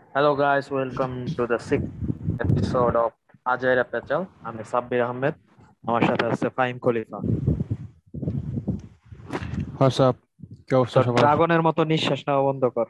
Hello guys, welcome to the sixth episode of Ajay Pechal. আমি সাব্বির আহমেদ, আমার সাথে আছে ফাহিম খলিফা। হোয়াটসঅ্যাপ, কি অবস্থা তো সবার? ড্রাগনের মতো নিঃশ্বাস নেওয়া বন্ধ কর।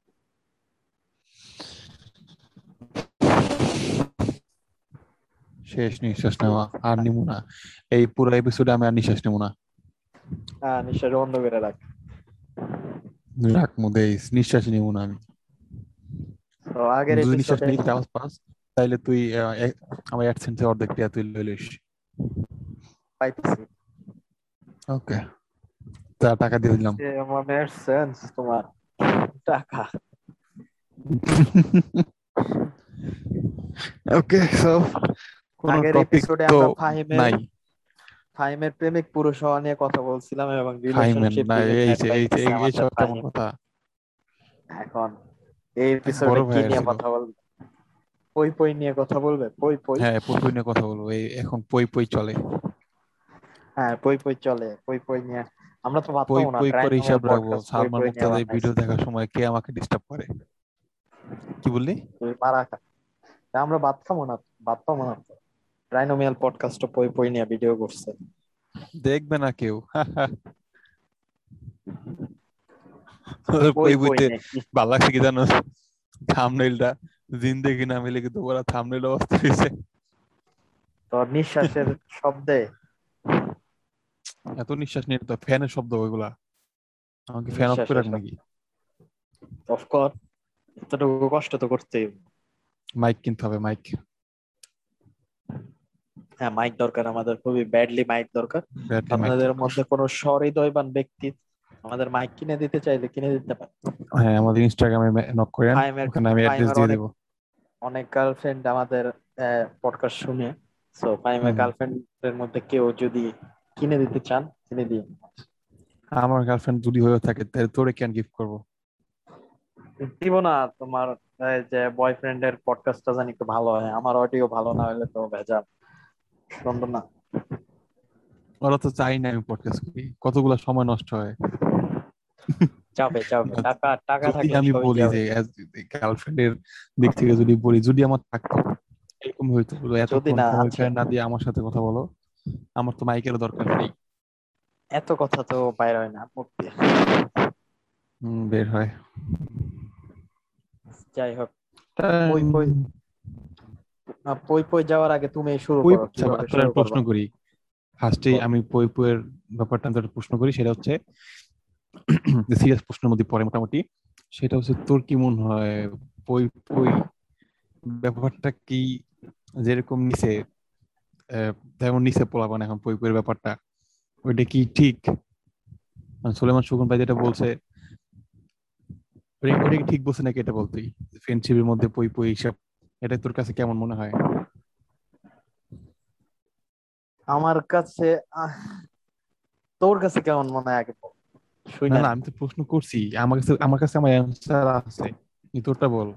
শেষ নিঃশ্বাস নেওয়া, আর নিবো না। এই পুরো এপিসোডে আমি আর নিঃশ্বাস নেবো না। হ্যাঁ, নিঃশ্বাস বন্ধ করে রাখ। রাখ মুদে, নিঃশ্বাসই নেবো না আমি। তো আগের যদি নিঃশ্বাস এপিসোডে নিতে চাস পাস, তাইলে তুই আমার অ্যাডসেন্সে অর্ধেক টিয়া তুই লইলিস। পাইতেছি ওকে, তা টাকা দিয়ে দিলাম। যে মনের সেন্স তোমার টাকা। ওকে, সো কোনো আগের টপিক এপিসোডে তো আমরা ফাহিমের নাই। ফাহিমের প্রেমিক পুরুষ হওয়া নিয়ে কথা বলছিলাম এবং ফাইমেন রিলেশনশিপ না, বিভিন্ন এই যে এই যে অ্যাডভাইস আমাদের এইসব কেমন ফাহিম। কথা? এখন এই এক এপিসোডে বড় কি ভাইয়ের নিয়ে ছিল। কথা বলবে? পই পই নিয়ে কথা বলবে? পই পই। হ্যাঁ, পই পই নিয়ে কথা বলবো। এই এখন পই পই চলে। হ্যাঁ, পই পই চলে, পই পই নিয়ে। আমরা তো পই ভাবতাম না পই করে ট্রাইনোমেল হিসাব রাখবো, পডকাস্ট পই সালমান পই নিয়ে মুক্তাদের বানাইছে। ভিডিও দেখার সময় কে আমাকে ডিস্টার্ব করে। কি বললি? তুই মারা খা। তা আমরা ভাবতাম না তো ট্রাইনোমেল পডকাস্ট পই পই নিয়ে ভিডিও করছে। দেখবে না কেউ। পই পই পই বইতে নিয়ে কি? ভালো লাগছে কি জানো? থাম্বনেইলটা জিন্দেগি না মিলে কিন্তু ওরা থাম্বনেইল অবস্থা হয়েছে। তোর নিঃশ্বাসের শব্দে এত নিঃশ্বাস নিয়ে তো ফ্যানের শব্দ ওইগুলা। আমাকে ফ্যান অফ করে নিঃশ্বাসের রাখ শব্দ নাকি? অফকোর্স এতটুকু কষ্ট তো করতেই হবে। মাইক কিনতে হবে, মাইক। হ্যাঁ, মাইক দরকার, আমাদের খুবই ব্যাডলি মাইক দরকার। ব্যাটারি মাইক আপনাদের দরকার। মধ্যে কোনো সহৃদয়বান ব্যক্তি আমাদের মাইক কিনে দিতে চাইলে কিনে দিতে পারে। হ্যাঁ, আমাদের ইনস্টাগ্রামে নক করেন, ফাইমের ওখানে আমি অ্যাড্রেস ফাইমের দিয়ে অনেক দিব। অনেক গার্লফ্রেন্ড আমাদের পডকাস্ট শুনে। সো ফাইমের হুম। গার্লফ্রেন্ডের মধ্যে কেউ যদি কিনে দিতে চান কিনে দিন। আমার গার্লফ্রেন্ড যদি হয়ে থাকে তাহলে তোরে কেন গিফট করবো? দিব না তোমার যে বয়ফ্রেন্ডের পডকাস্টটা জানি একটু ভালো হয়, আমার অডিও ভালো না হলে তো ভেজাল, সুন্দর না। ওরা তো চাই না আমি পডকাস্ট করি, কতগুলা সময় নষ্ট হয়। যাবে যাবে, টাকা টাকা যদি থাকলে আমি সবই বলি যাবে। যে গার্লফ্রেন্ডের দিক থেকে যদি বলি, যদি আমার থাকতো এরকম হইতো, বলো, যদি এতক্ষণ না সময় আছে, ফের না দিয়ে আমার সাথে কথা বলো। আমার তো মাইকেরও দরকার নেই। এত কথা তো বাইর হয় না মুখ দিয়ে। বের হয়। যাই হোক, পই উম, পই পই পই যাওয়ার আগে তুমি শুরু পই করো, কিভাবে তোর শুরু একটা প্রশ্ন করবা? করি। ফার্স্টেই বল। আমি পই পইয়ের ব্যাপারটা তোর প্রশ্ন করি, সেটা হচ্ছে সিরিয়াস প্রশ্নের মধ্যে পড়ে মোটামুটি। সেটা হচ্ছে, তোর কি মনে হয় পই পই ব্যাপারটা কি যেরকম নিছে, তেমন নিছে পোলাপান এখন পই পইয়ের ব্যাপারটা, ওইটা কি ঠিক? মানে সুলেমান সুখন ভাই যেটা বলছে, ওইটা কি ঠিক বলছে নাকি? এটা বলতেই ফ্রেন্ডশিপের মধ্যে পই পই হিসাব, এটা তোর কাছে কেমন মনে হয়? আমার কাছে আহ, তোর কাছে কেমন মনে হয় আগে বল, শুই না না না, নি। আমি তো প্রশ্ন করছি, আমার কাছে আমার অ্যান্সার আছে, তুই তোরটা বল।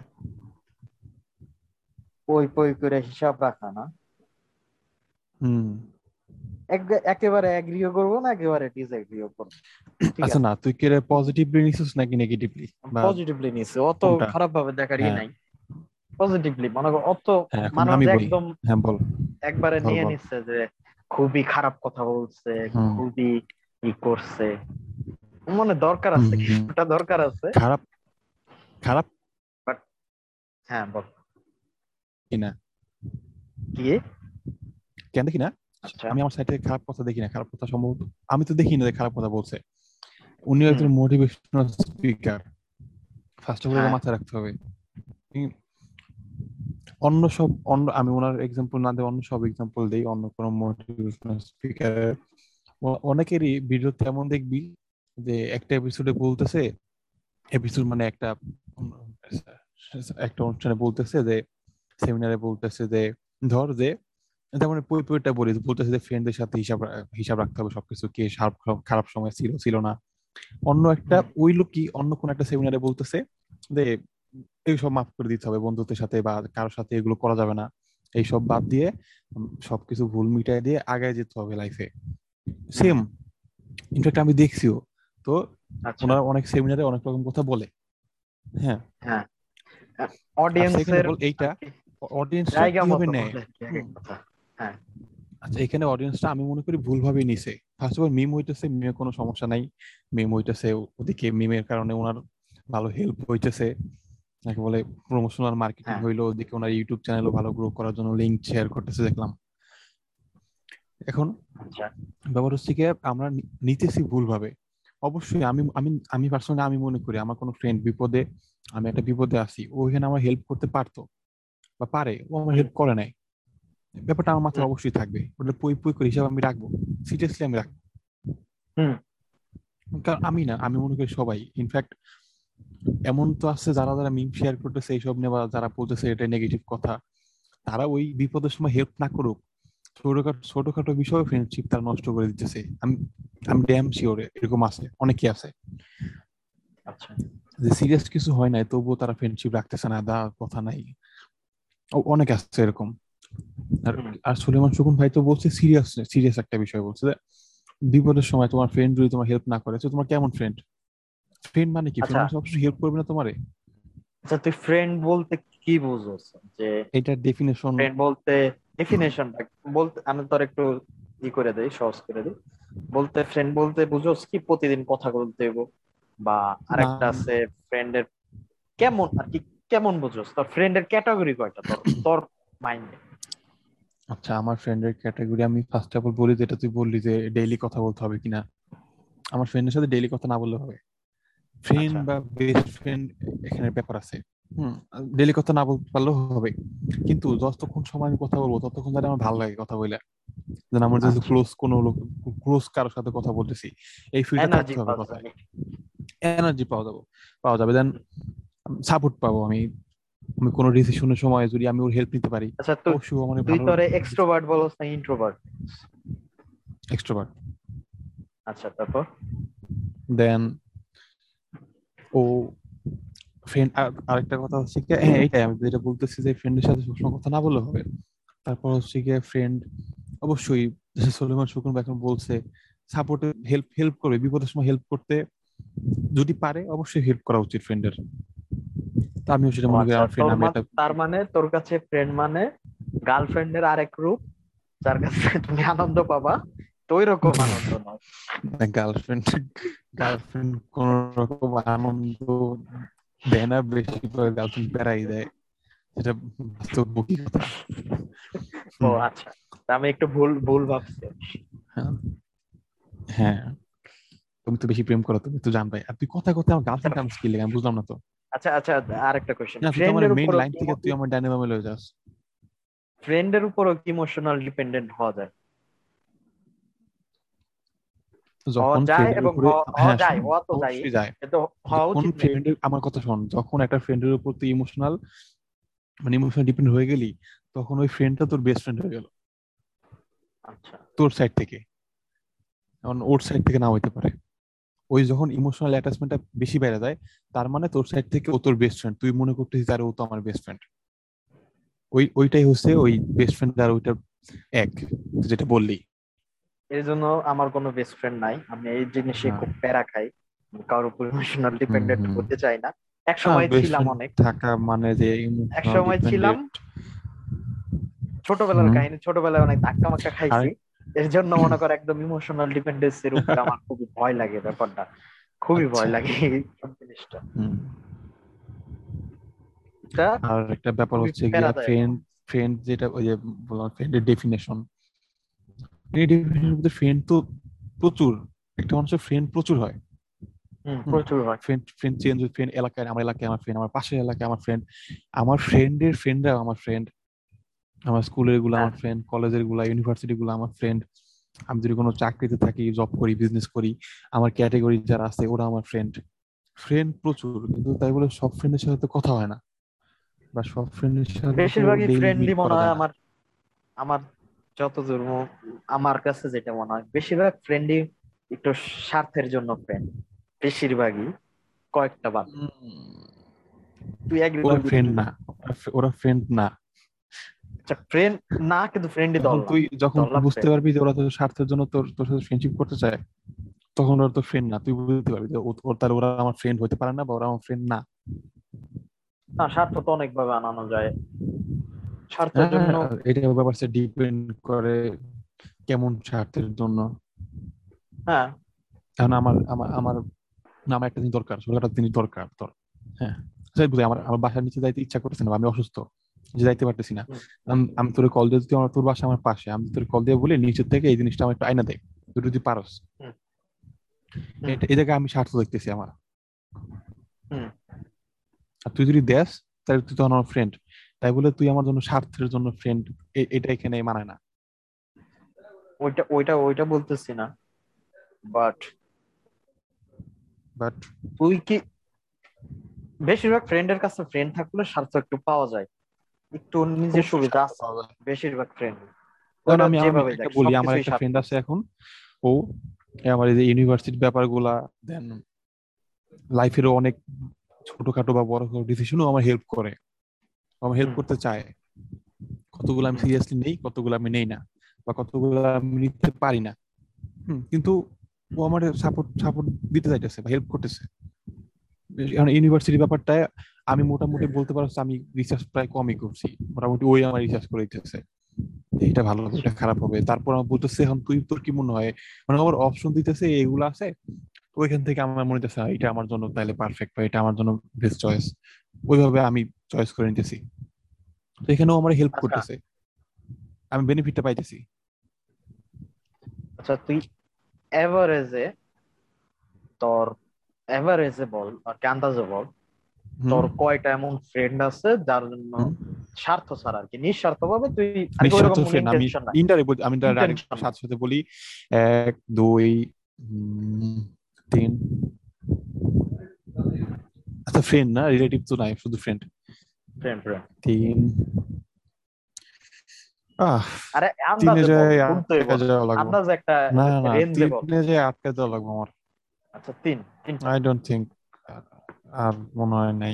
পই পই করে হিসাব রাখা না, হুম। একেবারে এগ্রিও করবো না, একেবারে ডিসএগ্রিও করবো। ঠিক আচ্ছা, আছে, না তুই কে পজিটিভলি নিছিস নাকি নেগেটিভলি, বা পজিটিভলি নিচ্ছে, অত কোনটা? খারাপ ভাবে দেখারই হ্যাঁ নাই। পজিটিভলি মনে করো, অত হ্যাঁ, এখন মানুষ আমি যে বলি। একদম হ্যাঁ বল। একবারে বল নিয়ে বল। নিচ্ছে যে খুবই খারাপ কথা বলছে, হুম খুবই ই করছে, মনে দরকার হুম আছে, হুম। কিছুটা দরকার আছে। খারাপ? খারাপ বাট হ্যাঁ বল। কিনা? কি? কেন দেখি না? আচ্ছা। আমি আমার সাইড থেকে খারাপ কথা দেখি না, খারাপ কথা সম্ভবত আমি তো দেখি না যে খারাপ কথা বলছে। উনি হুম। একজন motivational speaker, first of all এটা হ্যাঁ। মাথায় রাখতে হবে। অন্য সব অন্য আমি ওনার এক্সাম্পল না দিয়ে অন্য সব এক্সাম্পল দিই, অন্য কোনো মোটিভেশনাল স্পিকারের। অনেকেরই ভিডিও তেমন দেখবি যে একটা এপিসোডে বলতেছে, এপিসোড মানে একটা অনুষ্ঠানে বলতেছে যে, সেমিনারে বলতেছে যে, ধর যে, যেমন পুরোটা বলি, বলতেছে যে ফ্রেন্ডদের সাথে হিসাব হিসাব রাখতে হবে সবকিছু, কে খারাপ খারাপ সময় ছিল ছিল না। অন্য একটা হুম। ওই লোকই অন্য কোন একটা সেমিনারে বলতেছে যে এইসব মাফ করে দিতে হবে, বন্ধুত্বের সাথে বা কারোর সাথে এগুলো করা যাবে না, এইসব বাদ দিয়ে সবকিছু ভুল মিটাই দিয়ে আগায় যেতে হবে লাইফে। হুম। সেম, ইনফ্যাক্ট আমি দেখছিও তো, আচ্ছা। ওনার অনেক সেমিনারে অনেক রকম কথা বলে। হ্যাঁ। হ্যাঁ, আর সেকেন্ড অডিয়েন্সের অফ অল এইটা অডিয়েন্সটা জায়গা কিভাবে মতো নেয়। বলে কি এক এক কথা। হ্যাঁ আচ্ছা, এখানে অডিয়েন্সটা আমি মনে করি ভুলভাবে নিছে। ফার্স্ট অফ অল মিম হইতেছে, মিমের কোনো সমস্যা নাই, মিম হইতেছে, ওদিকে মিমের কারণে ওনার ভালো হেল্প হইতেছে, যাকে বলে প্রমোশনাল মার্কেটিং হ্যাঁ হইলো, ওদিকে ওনার ইউটিউব চ্যানেলও ভালো গ্রো করার জন্য লিঙ্ক শেয়ার করতেছে দেখলাম। এখন আচ্ছা ব্যাপার হচ্ছে কি, আমরা নিতেছি ভুলভাবে। অবশ্যই আমি আমি আমি পার্সোনালি আমি মনে করি আমার কোনো ফ্রেন্ড বিপদে, আমি একটা বিপদে আছি, ও এখানে আমার হেল্প করতে পারতো বা পারে, ও আমার হুম হেল্প করে নাই, ব্যাপারটা আমার মাথায় হুম অবশ্যই থাকবে, ওটা পুই পুই করে হিসাব আমি রাখবো, সিরিয়াসলি আমি রাখবো। হুম কারণ আমি না, আমি মনে করি সবাই ইনফ্যাক্ট এমন তো আছে যারা যারা মিম শেয়ার করতেছে এইসব নিয়ে, বা যারা বলতেছে এটা নেগেটিভ কথা, তারা ওই বিপদের সময় হেল্প না করুক, ছোটখাটো ছোটখাটো বিষয়ে ফ্রেন্ডশিপ তারা নষ্ট করে দিতেছে। আমি আমি ড্যাম শিওর এরকম আছে, অনেকেই আছে আচ্ছা যে সিরিয়াস কিছু হয় নাই তবুও তারা ফ্রেন্ডশিপ রাখতেছে না, দা কথা নাই, অনেক আছে এরকম। আর হুম আর সুলেমান সুকুন ভাই তো বলছে সিরিয়াস সিরিয়াস একটা বিষয় বলছে যে বিপদের সময় তোমার ফ্রেন্ড যদি তোমার হেল্প না করে তো তোমার কেমন ফ্রেন্ড? ফ্রেন্ড মানে কি? ফ্রেন্ড আচ্ছা মানে অবশ্যই হেল্প করবে না তোমারে। আচ্ছা তুই ফ্রেন্ড বলতে কি বুঝোস? যে এটার ডেফিনেশন ফ্রেন্ড বলতে ডেফিনেশনটা বলতে আমি তোর একটু করে দেই, সহজ করে দিই। বলতে ফ্রেন্ড বলতে বুঝোস কি প্রতিদিন কথা বলতে হইব, বা না। আরেকটা আছে ফ্রেন্ডের কেমন আর কি, কেমন বুঝোস? তোর ফ্রেন্ডের ক্যাটাগরি কয়টা তোর তোর মাইন্ডে? আচ্ছা, আমার ফ্রেন্ডের ক্যাটাগরি আমি ফার্স্ট অফ অল বলি, যেটা তুই বললি যে ডেইলি কথা বলতে হবে কিনা, আমার ফ্রেন্ডের সাথে ডেইলি কথা না বললে হবে। ফ্রেন্ড আচ্ছা বা বেস্ট ফ্রেন্ড এখানে ব্যাপার আছে। হুম, ডেইলি কথা না বলতে পারলেও হবে, কিন্তু যতক্ষণ সময় আমি কথা বলবো ততক্ষণ যেন আমার ভালো লাগে কথা বলে, যেন আমার যেহেতু আচ্ছা, ক্লোজ কোনো লোক, ক্লোজ কারোর সাথে কথা বলতেছি, এই ফিলটা এনার্জি থাকতে হবে পাওয়া কথায়। যাবে। এনার্জি পাওয়া যাবে দেন সাপোর্ট পাবো আমি। আমি কোনো ডিসিশনের সময় যদি আমি ওর হেল্প নিতে পারি, আচ্ছা তুই অবশ্যই ও আমার তুই ভালো। তোরে এক্সট্রোভার্ট বলস না ইন্ট্রোভার্ট? এক্সট্রোভার্ট। আচ্ছা তারপর? দেন ও ফ্রেন্ড, আরেকটা কথা হচ্ছে কি, হ্যাঁ এইটাই আমি যেটা বলতেছি যে ফ্রেন্ডের সাথে সবসময় কথা না বললে হবে। তারপর হচ্ছে গিয়ে ফ্রেন্ড অবশ্যই, সলিমান শুকুন ভাই এখন বলছে সাপোর্টে হেল্প হেল্প করবে, বিপদের সময় হেল্প করতে যদি পারে অবশ্যই হেল্প করা উচিত ফ্রেন্ডের। তা আমিও সেটা ও মনে করি আচ্ছা, আমার ফ্রেন্ড, আমি এটা তার মানে তোর কাছে ফ্রেন্ড মানে গার্লফ্রেন্ডের আরেক রূপ, যার কাছে তুমি আনন্দ পাবা, তো ওই রকম আনন্দ নয়। গার্লফ্রেন্ড, গার্লফ্রেন্ড কোন রকম আনন্দ দেয় না, বেশি করে গার্লফ্রেন্ড প্যারাই দেয়, সেটা বাস্তব কথা। ও হুম, আচ্ছা, তা আমি একটু ভুল ভুল ভাবছি। হ্যাঁ হ্যাঁ, তুমি তো বেশি প্রেম করো, তুমি তো জানবাই, আর তুই কথা কথা আমার আচ্ছা গার্লফ্রেন্ড টার্মস কি লেগে আমি বুঝলাম না তো। আচ্ছা আচ্ছা, আরেকটা কোশ্চেন, না, তুই তো আমার ফ্রেন্ডের মেইন উপরও লাইন কি থেকে তুই আমার ডাইনামামে লয়ে যাস। ইমোশনাল ডিপেন্ডেন্ট হওয়া যায়? হওয়া যখন যায় ফ্রেন্ডের এবং উপরে, হওয়া হ্যাঁ যায়, শোন, হওয়া তো যায়, অবশ্যই যায়। কিন্তু হওয়া যখন উচিত নাকি? ফ্রেন্ডের, আমার কথা শোন, যখন একটা ফ্রেন্ডের উপর তুই ইমোশনাল, মানে ইমোশনাল ডিপেন্ড হয়ে গেলি, তখন ওই ফ্রেন্ডটা তোর বেস্ট ফ্রেন্ড হয়ে গেল আচ্ছা তোর সাইড থেকে, কারণ ওর সাইড থেকে না হইতে পারে। ওই যখন ইমোশনাল অ্যাটাচমেন্টটা বেশি বেড়ে যায়, তার মানে তোর সাইড থেকে ও তোর বেস্ট ফ্রেন্ড, তুই মনে করতেছিস আরে ও তো আমার বেস্ট ফ্রেন্ড। ওইটাই হচ্ছে ওই বেস্ট ফ্রেন্ড আর ওইটা এক, যেটা বললি। এই জন্য আমার কোনো বেস্ট ফ্রেন্ড নাই, আমি এই জিনিসে হ্যাঁ। খুব প্যারা খাই, কারোর উপর ইমোশনাল হুম ডিপেন্ডেন্ট হুম। হতে চাই না। এক সময় বেস্ট ছিলাম ফ্রেন্ড অনেক, থাকা মানে যে এক ইমোশনাল সময় ছিলাম, ডিপেন্ডেন্ট। ছোটবেলার হুম। কাহিনী, ছোটবেলায় অনেক ধাক্কা মাক্কা আর খাইছি। এর জন্য মনে কর একদম ইমোশনাল ডিপেন্ডেন্সির উপরে আমার খুবই ভয় লাগে ব্যাপারটা, খুবই ভয় আচ্ছা। লাগে এই সব জিনিসটা। হুম। এটা আর একটা ব্যাপার খুবই হচ্ছে গিয়া প্যারাদায়ক ফ্রেন্ড, আমার। ফ্রেন্ড যেটা ওই যে বললাম ফ্রেন্ডের ডেফিনেশন, এই ডেফিনেশনের মধ্যে ফ্রেন্ড তো প্রচুর, একটা মানুষের ফ্রেন্ড প্রচুর হয়। হুম। প্রচুর হয়। ফ্রেন্ড ফ্রেন্ড চেঞ্জ, ফ্রেন্ড এলাকায়, আমার এলাকায় আমার ফ্রেন্ড, আমার পাশের এলাকায় আমার ফ্রেন্ড, আমার ফ্রেন্ডের ফ্রেন্ডরা আমার ফ্রেন্ড, আমার স্কুলের গুলো হ্যাঁ আমার ফ্রেন্ড, কলেজের গুলা, ইউনিভার্সিটি গুলো আমার ফ্রেন্ড। আমি যদি কোনো চাকরিতে থাকি, জব করি, বিজনেস করি, আমার ক্যাটাগরি যারা আছে ওরা আমার ফ্রেন্ড। ফ্রেন্ড প্রচুর, কিন্তু তাই বলে সব ফ্রেন্ডের সাথে তো কথা হয় না, বা সব ফ্রেন্ডের সাথে তো বেশিরভাগই ডেইলি ফ্রেন্ডলি মিট মনে করা হয় যায় না। আমার, আমার যতদূর আমার কাছে যেটা মনে হয় বেশিরভাগ ফ্রেন্ডই একটু স্বার্থের জন্য ফ্রেন্ড, বেশিরভাগই, কয়েকটা বাদ। উম, তুই এগ্রি ওরা করবি ফ্রেন্ড কিনা? না, ওরা ফ্রেন্ড না। আচ্ছা ফ্রেন্ড না, কিন্তু ফ্রেন্ডই যখন ধরলাম, তুই যখন তুই ধরলাম বুঝতে ফ্রেন্ড। পারবি যে ওরা তোর স্বার্থের জন্য তোর তোর সাথে ফ্রেন্ডশিপ করতে চায়, তখন ওরা তো ফ্রেন্ড না, তুই বুঝতে পারবি যে তাহলে ওরা আমার ফ্রেন্ড হতে পারে না, বা ওরা আমার ফ্রেন্ড না। না, স্বার্থ তো অনেক ভাবে আনানো যায় স্বার্থের হ্যাঁ, জন্য। এটা ব্যাপারটা ডিপেন্ড করে কেমন স্বার্থের জন্য। হ্যাঁ। কারণ আমার আমার আমার না, আমার একটা জিনিস দরকার, ছোটখাটো একটা জিনিস দরকার তোর। হ্যাঁ, সেটাই বুঝি। আমার আমার বাসার নিচে যাইতে ইচ্ছা করতেছে না, বা আমি অসুস্থ, যে যাইতে পারতেছি না। হুম, আমি তোর কল দিয়ে, যদি আমার তোর বাসা আমার পাশে, আমি তোর কল দিয়ে বলি নিচের থেকে এই জিনিসটা আমার একটু আইনা দেয়, তুই যদি পারস। হুম, হুম, এই জায়গায় আমি স্বার্থ দেখতেছি আমার। হুম। আর তুই যদি দেস, তাহলে তুই তো আমার ফ্রেন্ড। তাই বলে তুই আমার জন্য স্বার্থের জন্য ফ্রেন্ড, এটা এখানে মানায় না। ওইটা ওইটা ওইটা বলতেছি না, বাট বাট তুই কি, বেশিরভাগ ফ্রেন্ডের কাছে ফ্রেন্ড থাকলে স্বার্থ একটু পাওয়া যায়, একটু ওর নিজের অবশ্যই সুবিধা স্বার্থ আছে। পাওয়া যায়। বেশিরভাগ ফ্রেন্ড কারণ ওটা আমি আমি যেভাবে একটা দেখ বলি, আমার সবকিছুই একটা স্বার্থ ফ্রেন্ড আছে আছে। এখন। ও আমার এই যে ইউনিভার্সিটির ব্যাপারগুলা, দেন লাইফেরও অনেক ছোটখাটো বা বড় ডিসিশনও আমার হেল্প করে, আমার হেল্প হুম, করতে চায়। কতগুলো আমি হুম, সিরিয়াসলি নেই, কতগুলো আমি নেই না, বা কতগুলো আমি নিতে পারি না। কিন্তু ও আমার সাপোর্ট সাপোর্ট দিতে চাইতেছে বা হেল্প করতেছে। কারণ ইউনিভার্সিটি ব্যাপারটায় আমি মোটামুটি বলতে পারছি, আমি রিসার্চ প্রায় কমই করছি, মোটামুটি ওই আমার রিসার্চ করে দিতেছে এটা ভালো হবে, আচ্ছা, এটা খারাপ হবে। তারপর আমার বলতেছে এখন তুই, তোর কি মনে হয়, মানে আমার অপশন দিতেছে এগুলো আছে। তো ওইখান থেকে আমার মনে হচ্ছে এটা আমার জন্য তাহলে পারফেক্ট, বা এটা আমার জন্য বেস্ট চয়েস। ওইভাবে আমি চয়েস করে নিতেছি। তো এখানেও আমার হেল্প আচ্ছা, করতেছে, আমি বেনিফিটটা পাইতেছি। আচ্ছা। তুই এভারেজে তোর এভারেজে বল আর কি আন্দাজে বল, হুম তোর কয়টা এমন ফ্রেন্ড আছে যার জন্য হুম। স্বার্থ ছাড়া আর কি, নিঃস্বার্থ ভাবে তুই আর কি নিঃস্বার্থ ওইরকম কোনো ফ্রেন্ড আমি ইন্টেনশন নাই, ইনডাইরেক্ট, আমি ডাইরেক্ট ইন্টেনশন নাই। সাথে সাথে বলি। এক, দুই, তিন। আচ্ছা, ফ্রেন্ড না, রিলেটিভ তো নাই, শুধু ফ্রেন্ড। Friend friend. তিন। আহ আরে তিনে আন্দাজে বল, যায় গুনতে হইব আটকা না, যাওয়া লাগবো। আন্দাজে একটা না না, রেঞ্জে বল। তিনে যায় আটকা যাওয়া লাগবো আমার। আচ্ছা, তিনটা। আই ডোন্ট থিঙ্ক আর মনে হয় নাই।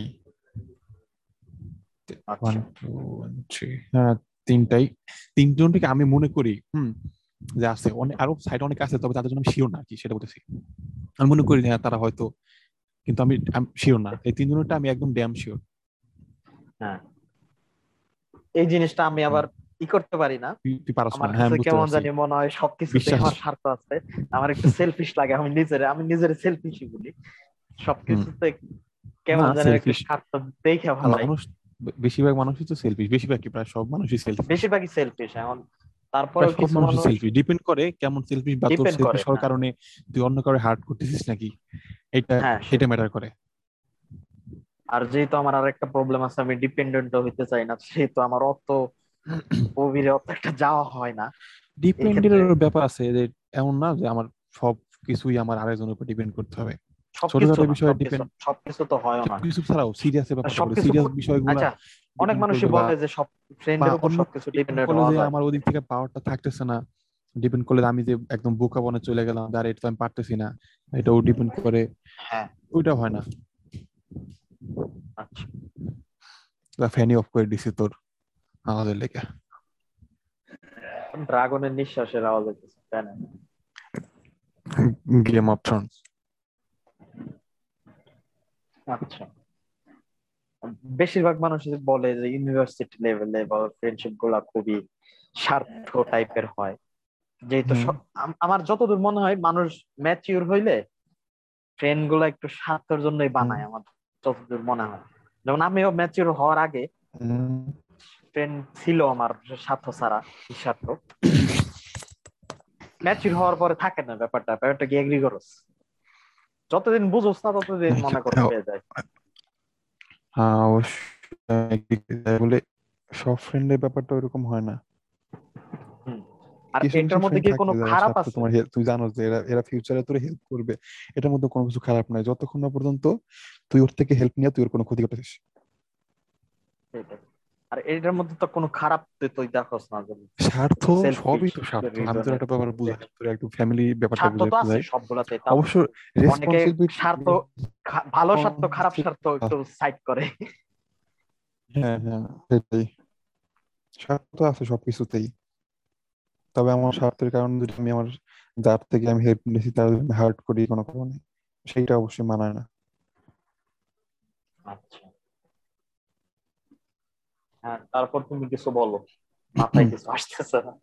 ওয়ান আচ্ছা, টু থ্রি, হ্যাঁ, তিনটাই। তিনজনকে আমি মনে করি যে আছে, অনেক আরো সাইড অনেক আছে, তবে তাদের জন্য আমি শিওর না আর কি, সেটা বলতেছি। আমি মনে করি হ্যাঁ তারা হয়তো, কিন্তু আমি শিওর না, এই তিনজনটা আমি একদম ড্যাম শিওর। হ্যাঁ। এই জিনিসটা আমি আবার ই করতে পারি না। তুই পারস না, আমার হ্যাঁ কাছে আমি বুঝতে কেমন পারছি। জানি মনে হয় সবকিছুতেই বিশ্বাস। আমার স্বার্থ আছে। আমার একটু সেলফিশ লাগে, আমি নিজের সেলফিশই বলি হুম। সবকিছুতে। না, কেমন জানি একটু সেলফিশ স্বার্থ দেখে ভালাই। মানুষ, বেশিরভাগ মানুষই তো সেলফিশ, বেশিরভাগ কি প্রায় সব মানুষই সেলফিশ। বেশিরভাগই সেলফিশ এখন, প্রায় তারপরেও সব কিছু মানুষই মানুষ সেলফিশ, ডিপেন্ড করে কেমন সেলফিশ, বা তোর ডিপেন্ড করে। সেলফিশ হওয়ার হ্যাঁ, কারণে তুই অন্য কারো হার্ট করতেছিস নাকি, এটা হ্যাঁ, এটা সেটাই। ম্যাটার করে। আর যেহেতু আমার আর একটা প্রবলেম আছে, আমি ডিপেন্ডেন্ট হইতে চাই না, সেহেতু আমার অত গভীরে অত একটা যাওয়া হয় না এই ডিপেন্ডের ক্ষেত্রে। ব্যাপার আছে যে, এমন না যে আমার সব কিছুই আমার আরেকজনের উপর ডিপেন্ড করতে হবে। সবকিছু ছোটখাটো না, বিষয়ে সবকিছু ডিপেন্ড, সবকিছু তো হয়ও না। সবকিছু ছাড়াও সিরিয়াসের ব্যাপারটা বলে, সবকিছু সিরিয়াস বিষয়গুলা আচ্ছা, অনেক ডিপেন্ড মানুষই করবে। বা বলে যে সব বা ফ্রেন্ডের উপর অন্য সবকিছু ডিপেন্ড ডিপেন্ডেন্ট করলে হওয়া যে যায়। আমার ওদিক থেকে পাওয়ারটা থাকতেছে না, ডিপেন্ড করলে আমি যে একদম বোকা বনে চলে গেলাম, আর এটা তো আমি পারতেছি না, এটাও ডিপেন্ড করে। হ্যাঁ। ওইটা হয় না। আচ্ছা। ফ্যানি অফ করে দিছি তোর আমাদের লেগে। ড্রাগনের নিঃশ্বাসের আওয়াজ হইতেছে, তাই না? Game of Thrones. আচ্ছা। বেশিরভাগ মানুষ বলে যে ইউনিভার্সিটি লেভেলে বা ফ্রেন্ডশিপ গুলা খুবই স্বার্থ টাইপের হয়, যেহেতু হুম আমার যতদূর মনে হয় মানুষ ম্যাচিউর হইলে ফ্রেন্ড গুলা একটু স্বার্থের জন্যই হুম বানায়, আমার যতদূর মনে হয়। যেমন আমিও ম্যাচিউর হওয়ার আগে হুম। ফ্রেন্ড ছিল আমার স্বার্থ ছাড়া, নিঃস্বার্থ। ম্যাচিউর হওয়ার পরে থাকে না ব্যাপারটা কি এগ্রি করস? যতদিন বুঝোস না ততদিন মনে করো হয়ে যায়। হ্যাঁ অবশ্যই, তাই বলে সব ফ্রেন্ডের ব্যাপারটা ওইরকম হয় না। হুম। আর কিছু কিছু এটার মধ্যে ফ্রেন্ড কি থাকে কোনো যারা খারাপ স্বার্থ আছে? তোমার তুই জানো যে এরা এরা ফিউচারে তোর হেল্প করবে, এটার মধ্যে কোনো কিছু খারাপ নাই, যতক্ষণ না পর্যন্ত তুই ওর থেকে হেল্প নিয়ে তুই ওর কোনো ক্ষতি করতেছিস। সেটাই। আর এটার মধ্যে তো কোনো খারাপ তুই দেখোস না, যে স্বার্থ, সেলফিশ সবই তো স্বার্থ। আমি তোর রিজনের। একটা ব্যাপার বুঝাই, তোর একটু ফ্যামিলি ব্যাপারটা স্বার্থ বুঝাই তো আছে বুঝাই সবগুলাতে, তাও অবশ্য অনেকে রেসপন্সিবিলিটি। স্বার্থ, ভালো স্বার্থ খারাপ স্বার্থ একটু সাইড করে। হ্যাঁ হ্যাঁ, সেটাই। স্বার্থ তো আছে সবকিছুতেই, তবে আমার স্বার্থের কারণে যদি আমি আমার যার থেকে আমি হেল্প নিয়েছি তার হার্ট করি কোনো কারণে, সেইটা অবশ্যই মানায় না। আচ্ছা। হ্যাঁ, তারপর তুমি কিছু বলো, মাথায় কিছু আসতেছে না।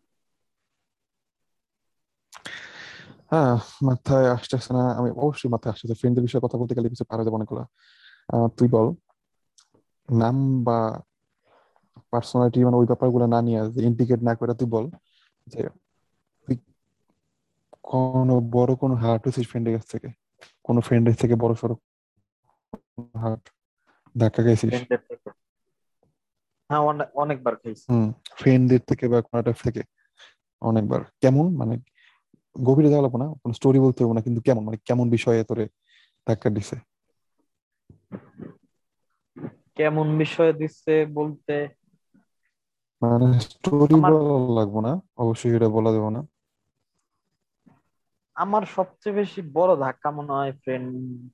হ্যাঁ, মাথায় আসতেছে না, আমি অবশ্যই মাথায় আসতেছে, ফ্রেন্ডের বিষয়ে কথা বলতে গেলে কিছু পারা যাবে অনেকগুলো। তুই বল, নাম বা পার্সোনালিটি মানে ওই ব্যাপারগুলো না নিয়ে ইন্ডিকেট না করে তুই বল যে তুই কোনো বড় কোনো হার্ট হয়েছিস ফ্রেন্ডের কাছ থেকে, কোনো ফ্রেন্ডের থেকে বড় সড়ো হার্ট ধাক্কা খাইছিস? ফ্রেন্ডদের থেকে, হ্যাঁ অনেকবার খাইছি। হুম, ফ্রেন্ডদের থেকে বা কোনোটার থেকে অনেকবার? কেমন মানে, গভীরে যাওয়া লাগবো না, কোনো স্টোরি বলতে হবে না, কিন্তু কেমন মানে কেমন বিষয়ে তোরে ধাক্কা দিছে? কেমন বিষয় দিচ্ছে বলতে, মানে স্টোরি আমার বলা লাগবো না, অবশ্যই এটা বলা যাবে না। আমার সবচেয়ে বেশি বড় ধাক্কা মনে হয় ফ্রেন্ড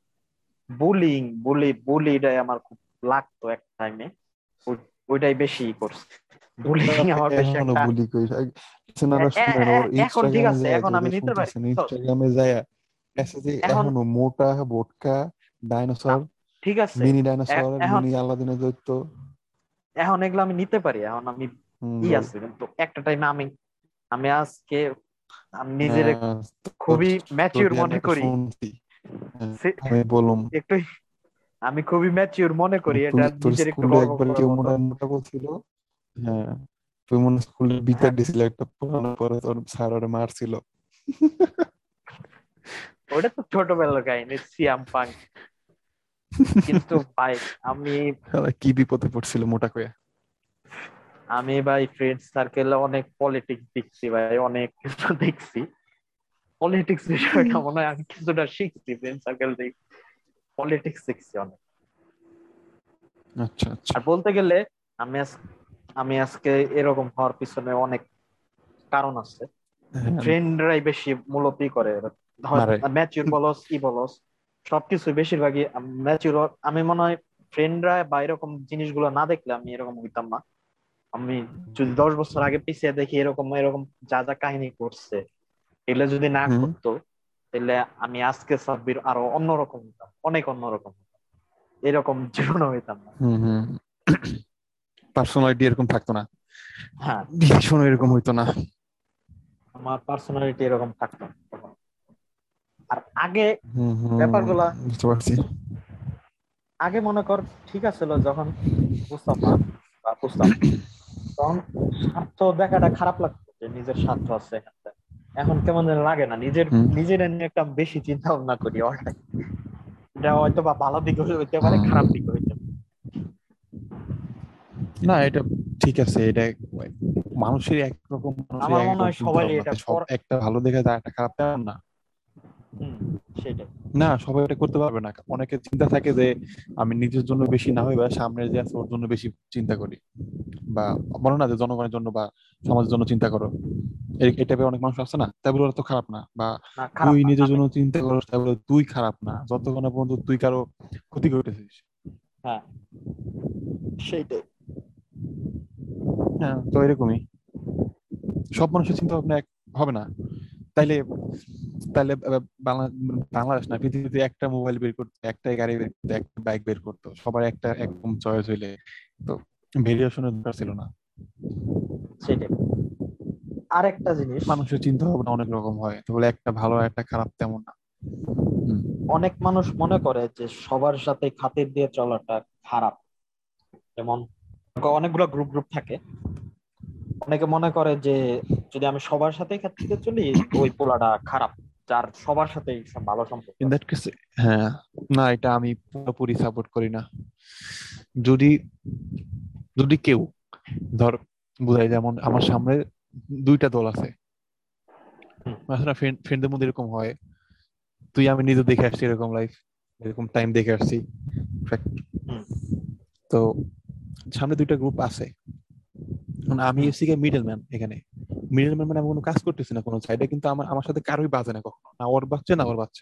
বুলিটাই আমার খুব লাগতো এক টাইমে। ওইটাই বেশি করছে, বুলিং আমার বেশি এখনো একটা। বুলি কই কিছুনারা শুনেন, ওর এখন ঠিক ইনস্টাগ্রামে আছে, যায় এখন আমি যদি নিতে পারি। শুনতেছেন, ইনস্টাগ্রামে যায় মেসেজে এখন এখনো মোটা বোটকা ডাইনোসর, ঠিক আছে, মিনি ডাইনোসর, এখন মিনি আলাদিনের দৈত্য। এখন এগুলো আমি নিতে পারি, এখন আমি বল। আছে, কিন্তু একটা টাইমে আমি আমি আজকে আমি নিজের হ্যাঁ, তোর খুবই ম্যাচিউর স্টোরি আমি মনে একটা করি। শুনছি। হ্যাঁ, সে- আমি বললাম, একটু আমি খুবই ম্যাচিউর মনে করি, এটা তুই তোর নিজের একটু স্কুলে গর্ব একবার করার কেউ মতো। মনে হয় মোটা বলছিল। হ্যাঁ, তুই মনে হয় স্কুলে বিচার হ্যাঁ, দিছিল একটা, পড়ানোর পরে তোর স্যার ওরে মারছিল। ওটা তো ছোটবেলার কাহিনী, সিয়াম পাং। কিন্তু ভাই, আমি শালা কি বিপদে পড়ছিল মোটা কয়ে। আমি ভাই ফ্রেন্ড সার্কেলে অনেক পলিটিক্স দেখছি ভাই, অনেক কিছু দেখছি। পলিটিক্স বিষয়টা মনে হয় আমি কিছুটা শিখছি ফ্রেন্ড সার্কেল থেকে, পলিটিক্স শিখছি অনেক। আচ্ছা আচ্ছা। আর বলতে গেলে আমি আমি আজকে এরকম হওয়ার পিছনে অনেক কারণ আছে। হ্যাঁ, ফ্রেন্ডরাই বেশি মূলত ই করে, মারে। ম্যাচিউর বলস ই বলস সবকিছু বেশিরভাগই ম্যাচিউর। আমি মনে হয় ফ্রেন্ডরা বা এরকম জিনিসগুলো না দেখলে আমি এরকম হইতাম না। আমি যদি 10 বছর আগে পিছিয়ে দেখি এরকম এরকম যা যা কাহিনী করছে, এগুলো যদি না হুম করতো, তাহলে আমি আজকে সাব্বির আরো অন্যরকম হইতাম, অনেক অন্যরকম হইতাম। এরকম জীবন হইতাম না। হুম হুম। পার্সোনালিটি এরকম থাকতো না, হ্যাঁ, ডিসিশন এরকম হইতো না। আমার পার্সোনালিটি এরকম থাকতো না তখন। আর আগে হুম হুম, ব্যাপারগুলা, বুঝতে পারছি। আগে মনে কর ঠিক আছিল, যখন বুঝতাম না বা বুঝতাম, তখন স্বার্থ দেখাটা খারাপ লাগতো, যে নিজের স্বার্থ আছে এখানে। এখন কেমন যেন লাগে না, হুম নিজের নিয়ে একটা বেশি চিন্তা ভাবনা করি অল টাইম। এটা হয়তো বা ভালো দিকে হইতে পারে, হুম। খারাপ দিকে হইতে পারে। না, এটা ঠিক আছে, এটা মানুষের একরকম, মানুষের আমার এক মনে রকম হয় চিন্তা সবাই ভাবনা, এটা তাই সব একটা ভালো দেখে যায় একটা খারাপ তেমন না। হম, সেটাই। না, সবাই এটা করতে পারবে না, অনেকের চিন্তা থাকে যে আমি নিজের জন্য বেশি না হই বা সামনে যে আছে ওর জন্য বেশি চিন্তা করি, বা বলো না যে জনগণের জন্য বা সমাজের জন্য চিন্তা করো, এই টাইপের অনেক মানুষ আছে না, তাই বলে ওরা তো খারাপ না, বা না, তুই খারাপ না নিজের আমি। জন্য চিন্তা করো তাই বলে তুই খারাপ না, যতক্ষণ না পর্যন্ত তুই কারো ক্ষতি করতেছিস। হ্যাঁ, সেইটাই। হ্যাঁ, তো এরকমই সব মানুষের চিন্তা ভাবনা এক হবে না। তাইলে তাইলে বাংলাদেশ না, পৃথিবীতে একটা মোবাইল বের করতো, একটা গাড়ি বের করতো, একটা বাইক বের করতো, সবার একটা একদম চয়েস হইলে তো ভেরিয়েশনের দরকার ছিল না। সেটাই। আরেকটা জিনিস, মানুষের চিন্তা ভাবনা অনেক রকম হয়, তো বলে একটা ভালো একটা খারাপ তেমন না। হুম অনেক মানুষ মনে করে যে সবার সাথে খাতির দিয়ে চলাটা খারাপ। যেমন অনেকগুলো গ্রুপ গ্রুপ থাকে, অনেকে মনে করে যে যদি আমি সবার সাথে খাতির দিয়ে চলি, ওই পোলাটা খারাপ, যার সবার সাথে ভালো সম্পর্ক ইন আছে। দ্যাট কেস, হ্যাঁ, না এটা আমি পুরোপুরি সাপোর্ট করি না। যদি যদি কেউ ধর বুঝাই, যেমন আমার সামনে দুইটা দল আছে, হুম, আসলে ফ্রেন্ডদের মধ্যে এরকম হয়, তুই আমি নিজে দেখে আসছি এরকম লাইফ, এরকম টাইম দেখে আসছি। Fact. হুম, তো সামনে দুইটা গ্রুপ আছে, মানে আমি হুম, এসি মিডল ম্যান এখানে। মিডল ম্যান মানে আমি কোনো কাজ করতেছি না কোনো সাইডে, কিন্তু আমার আমার সাথে কারোই বাজে না কখনো, না ওর বাচ্চা না ওর বাচ্চা।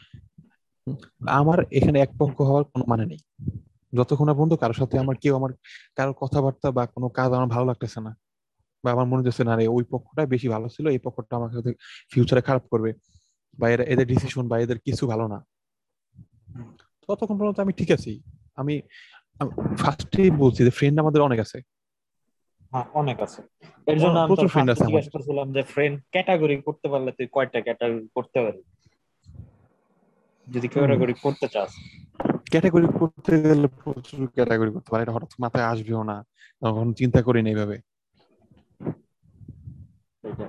আমার এখানে এক হুম, পক্ষ হওয়ার কোনো মানে নেই, যতক্ষণ না পর্যন্ত কারোর সাথে আমার কেউ আমার কারোর কথাবার্তা বা কোনো কাজ আমার ভালো লাগতেছে না, বা আমার মনে হচ্ছে না রে ওই পক্ষটা বেশি ভালো ছিল, এই পক্ষটা আমার সাথে ফিউচারে খারাপ করবে, বা এরা এদের হুম, ডিসিশন বা এদের কিছু ভালো না, হুম, ততক্ষণ পর্যন্ত আমি ঠিক আছি। আমি ফার্স্টেই বলছি যে ফ্রেন্ড আমাদের অনেক আছে, হ্যাঁ, অনেক আছে। এর জন্য আমি তোর প্রচুর ফ্রেন্ড ফার্স্টে আছে আমার। জিজ্ঞাসা করছিলাম যে ফ্রেন্ড ক্যাটাগরি করতে পারলে তুই কয়টা ক্যাটাগরি করতে পারবি, যদি হুম, ক্যাটাগরি করতে চাস। ক্যাটাগরি করতে গেলে প্রচুর ক্যাটাগরি করতে পারে, এটা হঠাৎ মাথায় আসবেও না, তখন চিন্তা করি না এইভাবে। এইটা।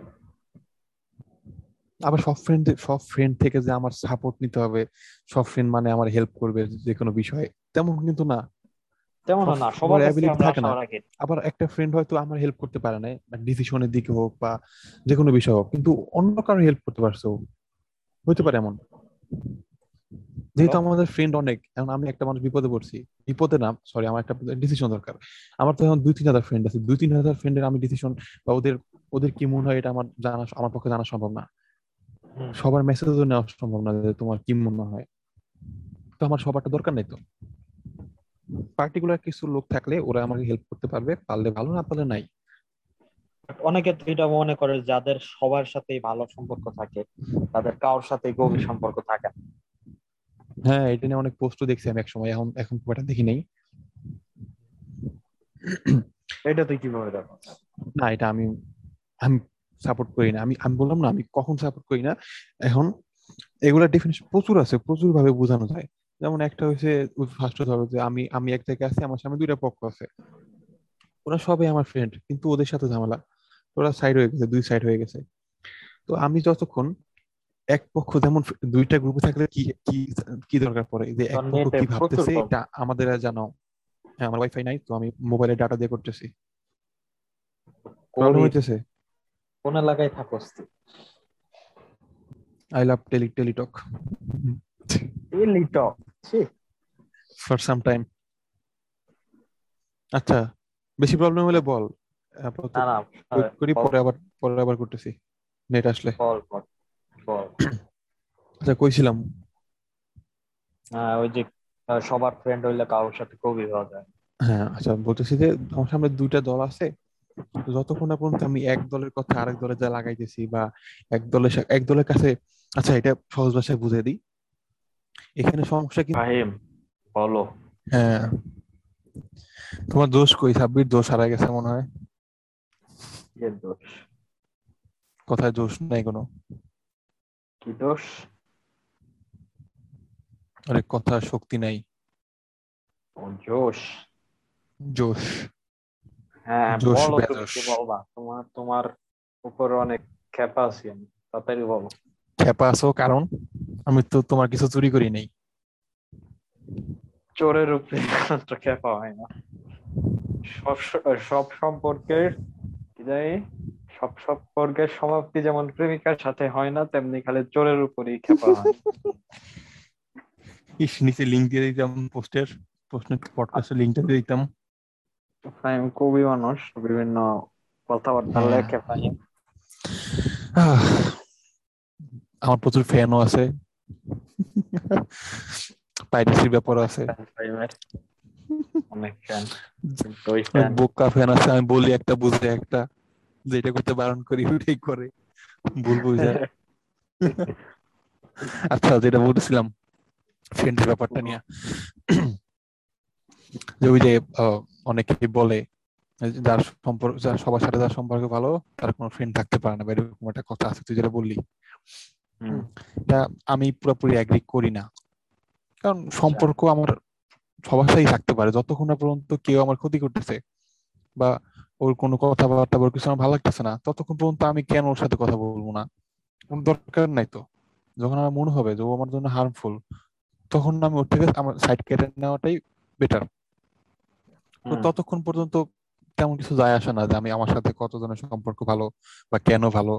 আবার সব ফ্রেন্ড থেকে যে আমার সাপোর্ট নিতে হবে, সব ফ্রেন্ড মানে আমার হেল্প করবে যে কোনো বিষয়ে, তেমন কিন্তু না। তেমন সব না, সবার সবার কাছ থেকে অ্যাবিলিটি আমরা থাকে আশা না। রাখি। আবার একটা ফ্রেন্ড হয়তো আমার হেল্প করতে পারে না, ডিসিশনের দিকে হোক বা যে কোনো বিষয় হোক, কিন্তু অন্য কারো হেল্প করতে পারছো, হইতে পারে এমন। যেহেতু আমাদের ফ্রেন্ড অনেক, এখন আমি একটা মানুষ বিপদে পড়ছি, বিপদে না সরি, আমার একটা ডিসিশন দরকার। আমার তো এখন 2-3 হাজার ফ্রেন্ড আছে, 2-3 হাজার ফ্রেন্ডের আমি ডিসিশন বা ওদের ওদের কি মনে হয় এটা আমার পক্ষে জানা সম্ভব না। হুম। সবার মেসেজও নেওয়া সম্ভব না যে তোমার কি মনে হয়। তো আমার সবারটা দরকার নেই তো, পার্টিকুলার কিছু লোক থাকলে ওরা আমাকে হেল্প করতে পারবে, পারলে ভালো, না পারলে নাই। অনেকে তো এটা মনে করে যাদের সবার সাথেই ভালো সম্পর্ক থাকে তাদের কারোর সাথে গভীর সম্পর্ক থাকে না। হ্যাঁ, এটা নিয়ে অনেক পোস্টও দেখছি আমি একসময়, এখন এখন খুব একটা দেখি নেই। এটা তুই কিভাবে দেখো? না, এটা আমি আমি সাপোর্ট করি না। আমি আমি বললাম না আমি কখন সাপোর্ট করি না। এখন এগুলা ডেফিনেশন প্রচুর আছে, প্রচুর ভাবে বোঝানো যায়। যেমন একটা হচ্ছে, ফার্স্ট ধরো যে আমি এক জায়গায় আছি, আমার সামনে দুইটা পক্ষ আছে, ওরা সবাই আমার ফ্রেন্ড, কিন্তু ওদের সাথে ঝামেলা, ওরা সাইড হয়ে গেছে, দুই সাইড হয়ে গেছে। তো আমি যতক্ষণ এক পক্ষ যেমন, দুইটা গ্রুপে থাকলে কি কি কি দরকার পড়ে যে এক তোর পক্ষ নেটে কি প্রচুর ভাবতেছে এটা প্রবলেম। আমাদের আর জানাও। হ্যাঁ, আমার ওয়াইফাই নাই তো, আমি মোবাইলে ডাটা দিয়ে করতেছি। প্রবলেম করিস, হইতেছে। কোন এলাকায় থাকস তুই? আই লাভ টেলিটক লিটক। ছি। For some time. আচ্ছা, বেশি প্রবলেম হলে বল, আপাতত না না, ওয়েট করি, বল পরে আবার করতেছি নেট আসলে। বল বল বল। আচ্ছা, কইছিলাম। হ্যাঁ, ওই যে সবার ফ্রেন্ড হইলে কারোর সাথে কবি হওয়া যায়। হ্যাঁ, আচ্ছা, বলতেছি যে আমার সামনে দুইটা দল আছে। তো যতক্ষণ না পর্যন্ত আমি এক দলের কথা আরেক দলে যা লাগাইতেছি, বা এক দলের কাছে, আচ্ছা এটা সহজ ভাষায় বুঝিয়ে দিই। এখানে সমস্যা কি? ফাহিম, বলো। হ্যাঁ, তোমার দোষ কই? সাব্বির দোষ হারাই গেছে মনে হয়। কি দোষ? কথায় দোষ নাই কোনো। কি দোষ? আরে কথা শক্তি নাই। ও, জোশ। জোশ। হ্যাঁ, জোশ বলো, তুমি বেজোশ। কি বলবা? তোমার তোমার উপরে অনেক ক্ষেপা আছি আমি, তাড়াতাড়ি বলো। খেপা আছো কারণ আমি তো তোমার কিছু চুরি করি নাই। চোরের উপরে তো ক্ষেপা হয় না। সব সব সম্পর্কের কি জানি, সব সম্পর্কের সমাপ্তি যেমন প্রেমিকার সাথে হয় না, তেমনি খালি চোরের উপরই ক্ষেপা হয়। ইস, নিচে লিঙ্ক দিয়ে দিতাম পোস্টের পডকাস্টের লিঙ্কটা দিয়ে দিতাম। আমি কবি মানুষ, বিভিন্ন কথাবার্তা হ্যাঁ। লেখে ফাহিম। আহ, আমার প্রচুর ফ্যানও আছে, পাইরেসির ব্যাপারও অনেক আছে। ফ্যান ফাহিমের, অনেক ফ্যান। কিন্তু ওই ফ্যান বোকা ফ্যান আছে, আমি বলি একটা বুঝে একটা, যেটা করতে বারণ করি ওইটাই করে, ভুল বুঝে। আচ্ছা, যেটা বলতেছিলাম ফ্রেন্ডের ব্যাপারটা নিয়ে, যে ওই যে অনেকেই বলে যার সবার সাথে যার সম্পর্ক ভালো, তার কোনো ফ্রেন্ড থাকতে পারে না, বা এরকম একটা কথা আছে, তুই যেটা বললি। হুম। হুম, এটা আমি পুরোপুরি এগ্রি করি না। কারণ আচ্ছা। সম্পর্ক আমার সবার সাথেই থাকতে পারে, যতক্ষণ না পর্যন্ত কেউ আমার ক্ষতি করতেছে, বা ওর কোনো কথাবার্তা বা ওর কিছু আমার ভালো লাগতেছে না, ততক্ষণ পর্যন্ত আমি কেন ওর সাথে কথা বলবো না? কোনো দরকার নাই তো। যখন আমার মনে হবে যে ও আমার জন্য হার্মফুল, তখন আমি ওর থেকে আমার সাইড কেটে নেওয়াটাই বেটার। তো হুম। ততক্ষণ পর্যন্ত তেমন কিছু যায় আসে না যে আমি আমার সাথে কতজনের সম্পর্ক ভালো বা কেন ভালো।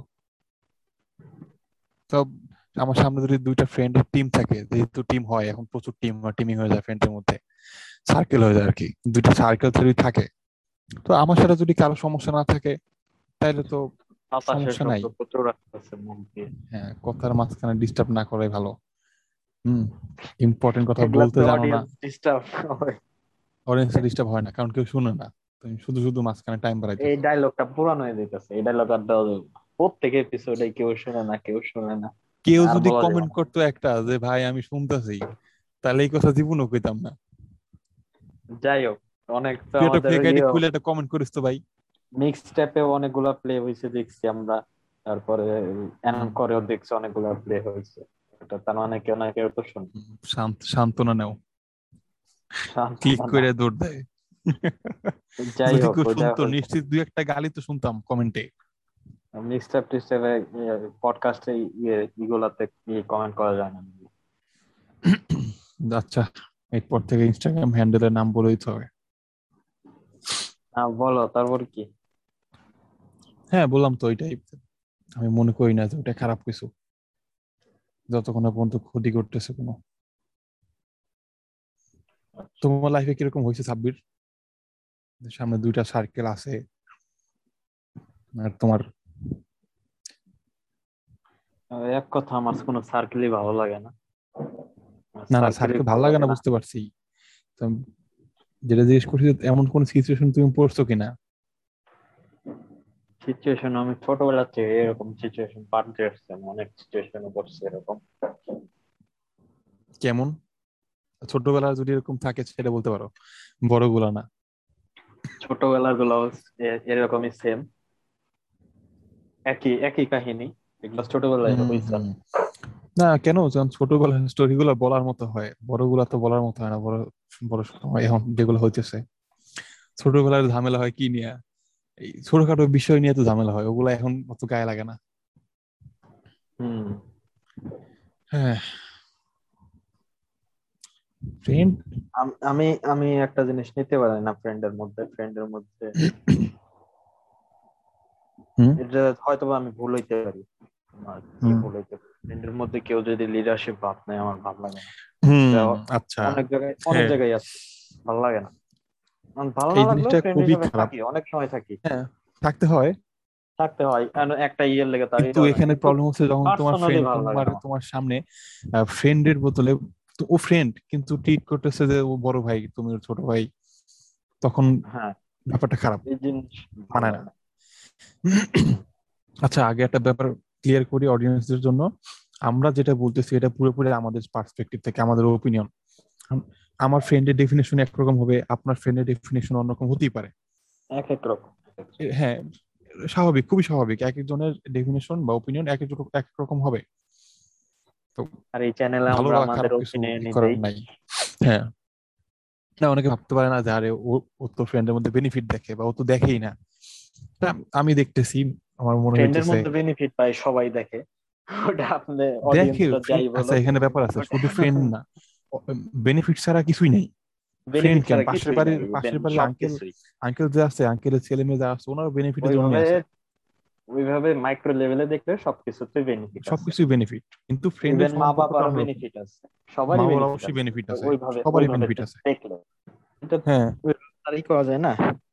তো আমার সামনে যদি দুইটা ফ্রেন্ডের টিম থাকে, যেহেতু টিম হয় এখন, প্রচুর টিমিং হয়ে যায় ফ্রেন্ডের মধ্যে, সার্কেল হয়ে যায় আর কি, দুইটা সার্কেল যদি থাকে, তো আমার সাথে যদি কারো সমস্যা না থাকে, তাইলে তো বাতাসের সমস্যা নাই। শব্দ প্রচুর আসতেছে মুখ দিয়ে। হ্যাঁ, কথার মাঝখানে ডিস্টার্ব না করাই ভালো। হুম, ইম্পর্টেন্ট কথা এগুলা বলতে তো জানো না, অডিয়েন্স ডিস্টার্ব হয়। অডিয়েন্স ডিস্টার্ব হয় না, কারণ কেউ শুনে না, তুমি শুধু শুধু মাঝখানে টাইম এই বাড়াইতেছো। ডায়লগটা পুরানো হয়ে যেতেছে, এই ডায়লগ আর দেওয়া যাবে না। প্রত্যেক এপিসোডে কেউ শুনে না, কেউ শুনে না। কেউ আর যদি বলা যাবে কমেন্ট না। করতো একটা যে ভাই আমি শুনতেছি, তাহলে এই কথা জীবনও কইতাম না। যাই হোক, অনেক তো তুই একটা আমাদের ফেক আইডি ইয়ে। খুলে একটা কমেন্ট করিস তো ভাই। মিক্স ট্যাপে অনেকগুলা প্লে হয়েছে দেখছি আমরা, তারপরে করেও দেখছি অনেকগুলা প্লে হয়েছে। এটা তার মানে কেউ না কেউ তো শুনে। সান্ত্বনা নেও, ক্লিক সান্ত্বনা না। করে দৌড় দেয়। যাই যদি হোক, কেউ ওইটা শুনতো হয়েছে নিশ্চিত দুই একটা গালি তো শুনতাম কমেন্টে। মিক্স ট্যাপ টিক্স ট্যাপে পডকাস্টে ইগুলাতে কমেন্ট করা যায় না। আচ্ছা, এরপর থেকে ইনস্টাগ্রাম হ্যান্ডেলের নাম বলে দিতে হবে। বলো তারপর কি? হ্যাঁ বললাম তো ওইটাই, আমি মনে করি না যে ওটা খারাপ কিছু, যতক্ষণ না পর্যন্ত ক্ষতি করতেছে কোনো। তোমার লাইফে কিরকম হয়েছে সাব্বির? সামনে দুইটা সার্কেল আছে আর তোমার। এক কথা, আমার কোনো সার্কেলই ভালো লাগে না। না না, সার্কেলই সার্কেল ভালো ভালো লাগে লাগে না না। বুঝতে পারছি। তো আমি যেটা জিজ্ঞেস করছি যে এমন কোন সিচুয়েশন তুমি পড়ছো কিনা। সিচুয়েশন আমি ছোটবেলা থেকে এরকম সিচুয়েশন পার করে আসছি, আমি অনেক সিচুয়েশনে পড়ছি এরকম। কেমন? ছোটবেলা যদি এরকম থাকে সেটা বলতে পারো, বড়গুলা না। ছোটবেলার গুলো এরকমই সেম, একই একই কাহিনী, এগুলো ছোটবেলায় হম হয়েছে। হম। না কেন, যখন ছোটবেলার স্টোরি গুলো বলার মতো হয়, বড়গুলা তো বলার মতো হয় না। বড় বড় সময় এখন যেগুলো হইতেছে, ছোটবেলার ঝামেলা হয় কি নিয়ে, এই ছোটখাটো বিষয় নিয়ে তো ঝামেলা হয়, ওগুলা এখন অত গায়ে লাগে না। হম। হ্যাঁ। ফ্রেন্ড। আমি আমি একটা জিনিস নিতে পারি না ফ্রেন্ডের মধ্যে। হুম এটা হয়তো বা আমি ভুল হইতে পারি। আমার কি হুম ভুল হইতে পারি, ফ্রেন্ডের মধ্যে কেউ যদি লিডারশিপ ভাব নেয় আমার ভালো লাগে না। হুম। এটা আচ্ছা। অনেক হ্যাঁ, জায়গায় আছে, ভালো লাগে না। ভালো না এই লাগলেও জিনিসটা ফ্রেন্ড খুবই হিসেবে খারাপ। থাকি, অনেক সময় থাকি। হ্যাঁ, থাকতে হয়। থাকতে হয়, কারণ একটা ইয়ের লেগে তার কিন্তু এটাও না, এখানে কিন্তু প্রবলেম হচ্ছে যখন তোমার পার্সোনালি ফ্রেন্ড ভালো লাগে তোমার না আমার। তোমার সামনে ফ্রেন্ডের বদলে, তো ও ফ্রেন্ড কিন্তু ট্রিট করতেছে যে ও বড় ভাই, তুমি ওর ছোট ভাই, তখন হ্যাঁ, ব্যাপারটা খারাপ, এই জিনিস ভালো মানায় না। লাগে না। আচ্ছা, আগে একটা ব্যাপার ক্লিয়ার করি অডিয়েন্সদের জন্য। আমরা যেটা বলতেছি এটা পুরোপুরি আমাদের পার্সপেক্টিভ থেকে, আমাদের ওপিনিয়ন। আমার ফ্রেন্ডের ডেফিনেশন একরকম হবে, আপনার ফ্রেন্ডের ডেফিনেশন অন্যরকম হতেই পারে। এক এক রকম। হ্যাঁ, স্বাভাবিক, খুবই স্বাভাবিক, এক একজনের ডেফিনেশন বা ওপিনিয়ন এক এক রকম হবে। তো আর এই চ্যানেলে ভালো আমরা বা আমাদের খারাপ কিছু ওপিনিয়নই করার দেই। নাই। হ্যাঁ। না, অনেকে ভাবতে পারে না যে আরে ও তো ফ্রেন্ডের মধ্যে বেনিফিট দেখে, বা ও তো দেখেই না। তা আমি দেখতেছি, আমার মনে ফ্রেন্ডের হইতেছে মধ্যে বেনিফিট পাই সবাই দেখে, ওটা আপনাদের দেখে। অডিয়েন্সরা যাই আচ্ছা, বলো, এখানে ব্যাপার আছে, ওটা শুধু ফ্রেন্ড না, বেনিফিট ছাড়া কিছুই নেই। ফ্রেন্ড বেনিফিট কেন, ছাড়া পাশের কিছুই বাড়ির নাই, পাশের বাড়ির আঙ্কেল, সবকিছুই আঙ্কেল যে আছে, আঙ্কেলের ছেলে মেয়ে যা আছে, ওনারও বেনিফিটের জন্যই ওইভাবে আছে। ওইভাবে মাইক্রো লেভেলে দেখলে সবকিছুতে বেনিফিট আছে। সবকিছুই বেনিফিট, কিন্তু ফ্রেন্ডের ইভেন মা সম্পর্কটা বাবারও অন্যরকম। বেনিফিট আছে, মা সবারই বাবার বেনিফিট অবশ্যই আছে। বেনিফিট আছে, ওইভাবে সবারই ওইভাবে বেনিফিট আছে। দেখলে এটা হ্যাঁ, তারই করা যায় না।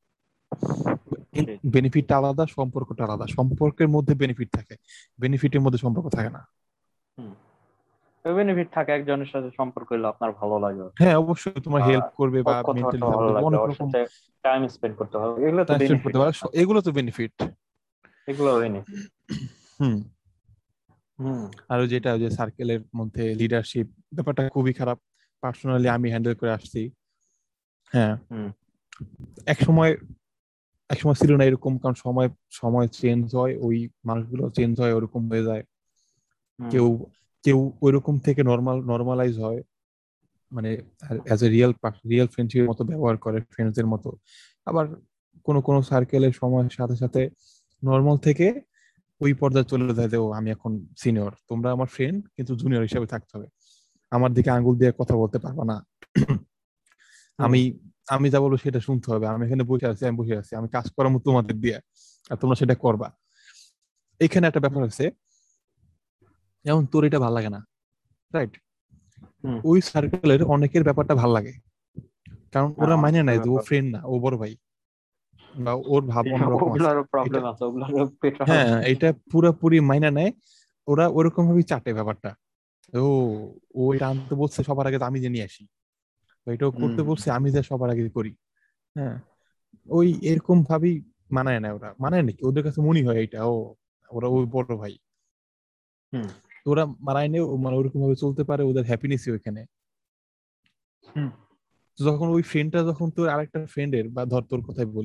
বেনিফিটটা আলাদা, সম্পর্কটা আলাদা। সম্পর্কের মধ্যে বেনিফিট থাকে, বেনিফিটের মধ্যে সম্পর্ক থাকে না। হুম, বেনিফিট থাকে, একজনের সাথে সম্পর্ক হইলে আপনার ভালো লাগে ওকে, হ্যাঁ অবশ্যই, তোমার বা হেল্প করবে বা ওর কথাবার্তা মেন্টালি সাপোর্ট ভালো দেবে, লাগবে, অনেক ওর রকম সাথে টাইম স্পেন্ড করতে হবে, এগুলো তো টাইম স্পেন্ড করতে বেনিফিট পারে, আপনার, এগুলো তো বেনিফিট। এগুলো বেনিফিট। হুম। হুম। আর ওই যেটা, ওই যে সার্কেলের মধ্যে লিডারশিপ ব্যাপারটা খুবই খারাপ। পার্সোনালি আমি হ্যান্ডেল করে আসছি। হ্যাঁ, হুম। এক সময়, এক সময় ছিল না এরকম, কারণ সময় সময় চেঞ্জ হয়, ওই মানুষগুলো চেঞ্জ হয়, ওরকম হয়ে যায়। হুম। কেউ কেউ ওইরকম থেকে নর্মালাইজ হয়, মানে অ্যাজ এ রিয়েল ফ্রেন্ডশিপের মতো ব্যবহার করে, ফ্রেন্ডসদের মতো। আবার কোন কোন সার্কেলের সময়ের সাথে সাথে নর্মাল থেকে ওই পর্যায়ে চলে যায় যে ও আমি এখন সিনিয়র, তোমরা আমার ফ্রেন্ড কিন্তু জুনিয়র হিসেবে থাকতে হবে, আমার দিকে আঙ্গুল দিয়ে কথা বলতে পারবে না। হুম। আমি আমি যা বলবো সেটা শুনতে হবে, আমি এখানে বসে আছি, আমি বসে আছি, আমি কাজ করার মতো তোমাদের দিয়ে, আর তোমরা সেটা করবা। এখানে একটা ব্যাপার আছে, যেমন তোর এটা ভালো লাগে না, রাইট? হুম। ওই সার্কেলের অনেকের ব্যাপারটা ভালো লাগে, কারণ হ্যাঁ, ওরা মানে অনেকের নেয় যে ও ব্যাপার, ফ্রেন্ড না, ও বড় ভাই, বা ওর ভাব অন্যরকম আছে। ওগুলারও এটা, প্রবলেম আছে, ওগুলারও পেট্রোল হ্যাঁ, আছে। এটা পুরাপুরি মাইনা নেয়। ওরা ওরকম ভাবেই চাটে ব্যাপারটা। ও ও এটা আনতে বলছে সবার আগে তো আমি যে নিয়ে আসি, বা এটাও হুম। করতে বলছে আমি যে সবার আগে করি। হ্যাঁ, ওই এরকম ভাবেই মানায় না, ওরা মানায় নাকি, ওদের কাছে মনে হয় এটা ও, ওরা ওই বড় ভাই। হুম। তো ওরা মানায় নেই, মানে ওরকম ভাবে চলতে পারে, ওদের হ্যাপিনেসই ওইখানে। হুম। তো যখন ওই ফ্রেন্ডটা, যখন তোর আরেকটা ফ্রেন্ডের, বা ধর তোর কথাই বলি,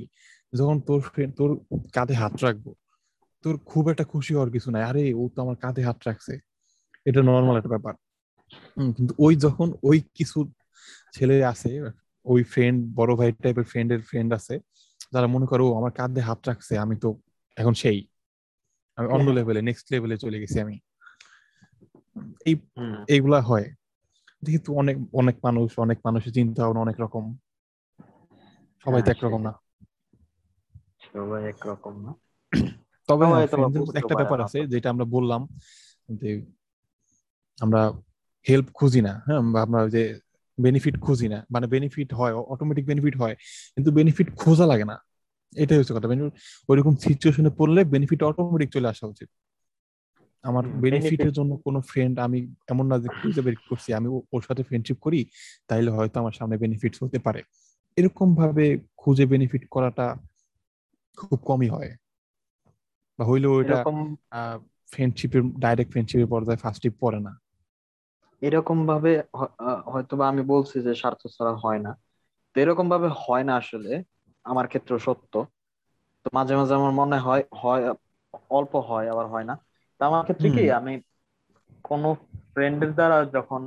যখন তোর ফ্রেন্ড তোর কাঁধে হাত রাখবো, তোর খুব একটা খুশি হওয়ার কিছু নাই, আরে ও তো আমার কাঁধে হাত রাখছে, এটা নর্মাল একটা ব্যাপার। কিন্তু ওই যখন ওই কিছু ছেলে আছে, ওই ফ্রেন্ড, বড় ভাই টাইপের ফ্রেন্ডের ফ্রেন্ড আছে, যারা মনে করো ও আমার কাঁধে হাত রাখছে, আমি তো এখন সেই, আমি অন্য লেভেলে, নেক্সট লেভেলে চলে গেছি আমি, এই হুম, এইগুলা হয়। যেহেতু অনেক অনেক মানুষ, অনেক মানুষের চিন্তা ভাবনা অনেক রকম, সবাই তো হ্যাঁ একরকম না। সেটাই, সবাই একরকম না, তবে হ্যাঁ, সবাই তো বা ফ্রেন্ডদের মধ্যে বুঝতে একটা পারে ব্যাপার না আছে তো। যেটা আমরা বললাম, যে আমরা হেল্প খুঁজি না, হ্যাঁ, বা আমরা যে বেনিফিট খুঁজি না, মানে বেনিফিট হয়, অটোমেটিক বেনিফিট হয়, কিন্তু বেনিফিট খোঁজা লাগে না, এটাই হচ্ছে কথা। ওইরকম সিচুয়েশনে পড়লে বেনিফিট অটোমেটিক চলে আসা উচিত। আমার বেনিফিট, বেনিফিটের জন্য কোনো ফ্রেন্ড আমি এমন না যে খুঁজে বের করছি, আমি ওর সাথে ফ্রেন্ডশিপ করি, তাইলে হয়তো আমার সামনে বেনিফিটস হতে পারে, এরকম ভাবে খুঁজে বেনিফিট করাটা খুব কমই হয়, বা হইলেও এটা এরকম ফ্রেন্ডশিপের, ডাইরেক্ট ফ্রেন্ডশিপের পর্যায়ে ফার্স্টে পড়ে না। এরকম ভাবে হয়তো বা আমি বলছি যে স্বার্থ ছাড়া হয় না, তো এরকম ভাবে হয় না আসলে, আমার ক্ষেত্রে সত্য। তো মাঝে মাঝে আমার মনে হয় হয়, অল্প হয় আবার হয় না। তো আমার ক্ষেত্রে হুম কি, আমি কোনো ফ্রেন্ডের দ্বারা যখন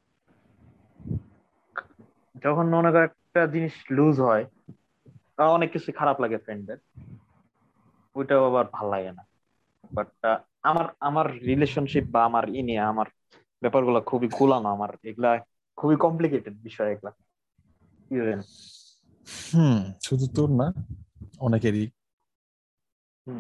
যখন মনে কর একটা জিনিস লুজ হয়, অনেক কিছু খারাপ লাগে ফ্রেন্ডের, ওইটাও আবার ভাল লাগে না। বাট আমার আমার রিলেশনশিপ বা আমার নিয়ে আমার ব্যাপারগুলো খুবই গোলানো, আমার এগুলা খুবই কমপ্লিকেটেড বিষয় এগুলা, কি বলেন? হুম শুধু তোর না, অনেকেরই হুম।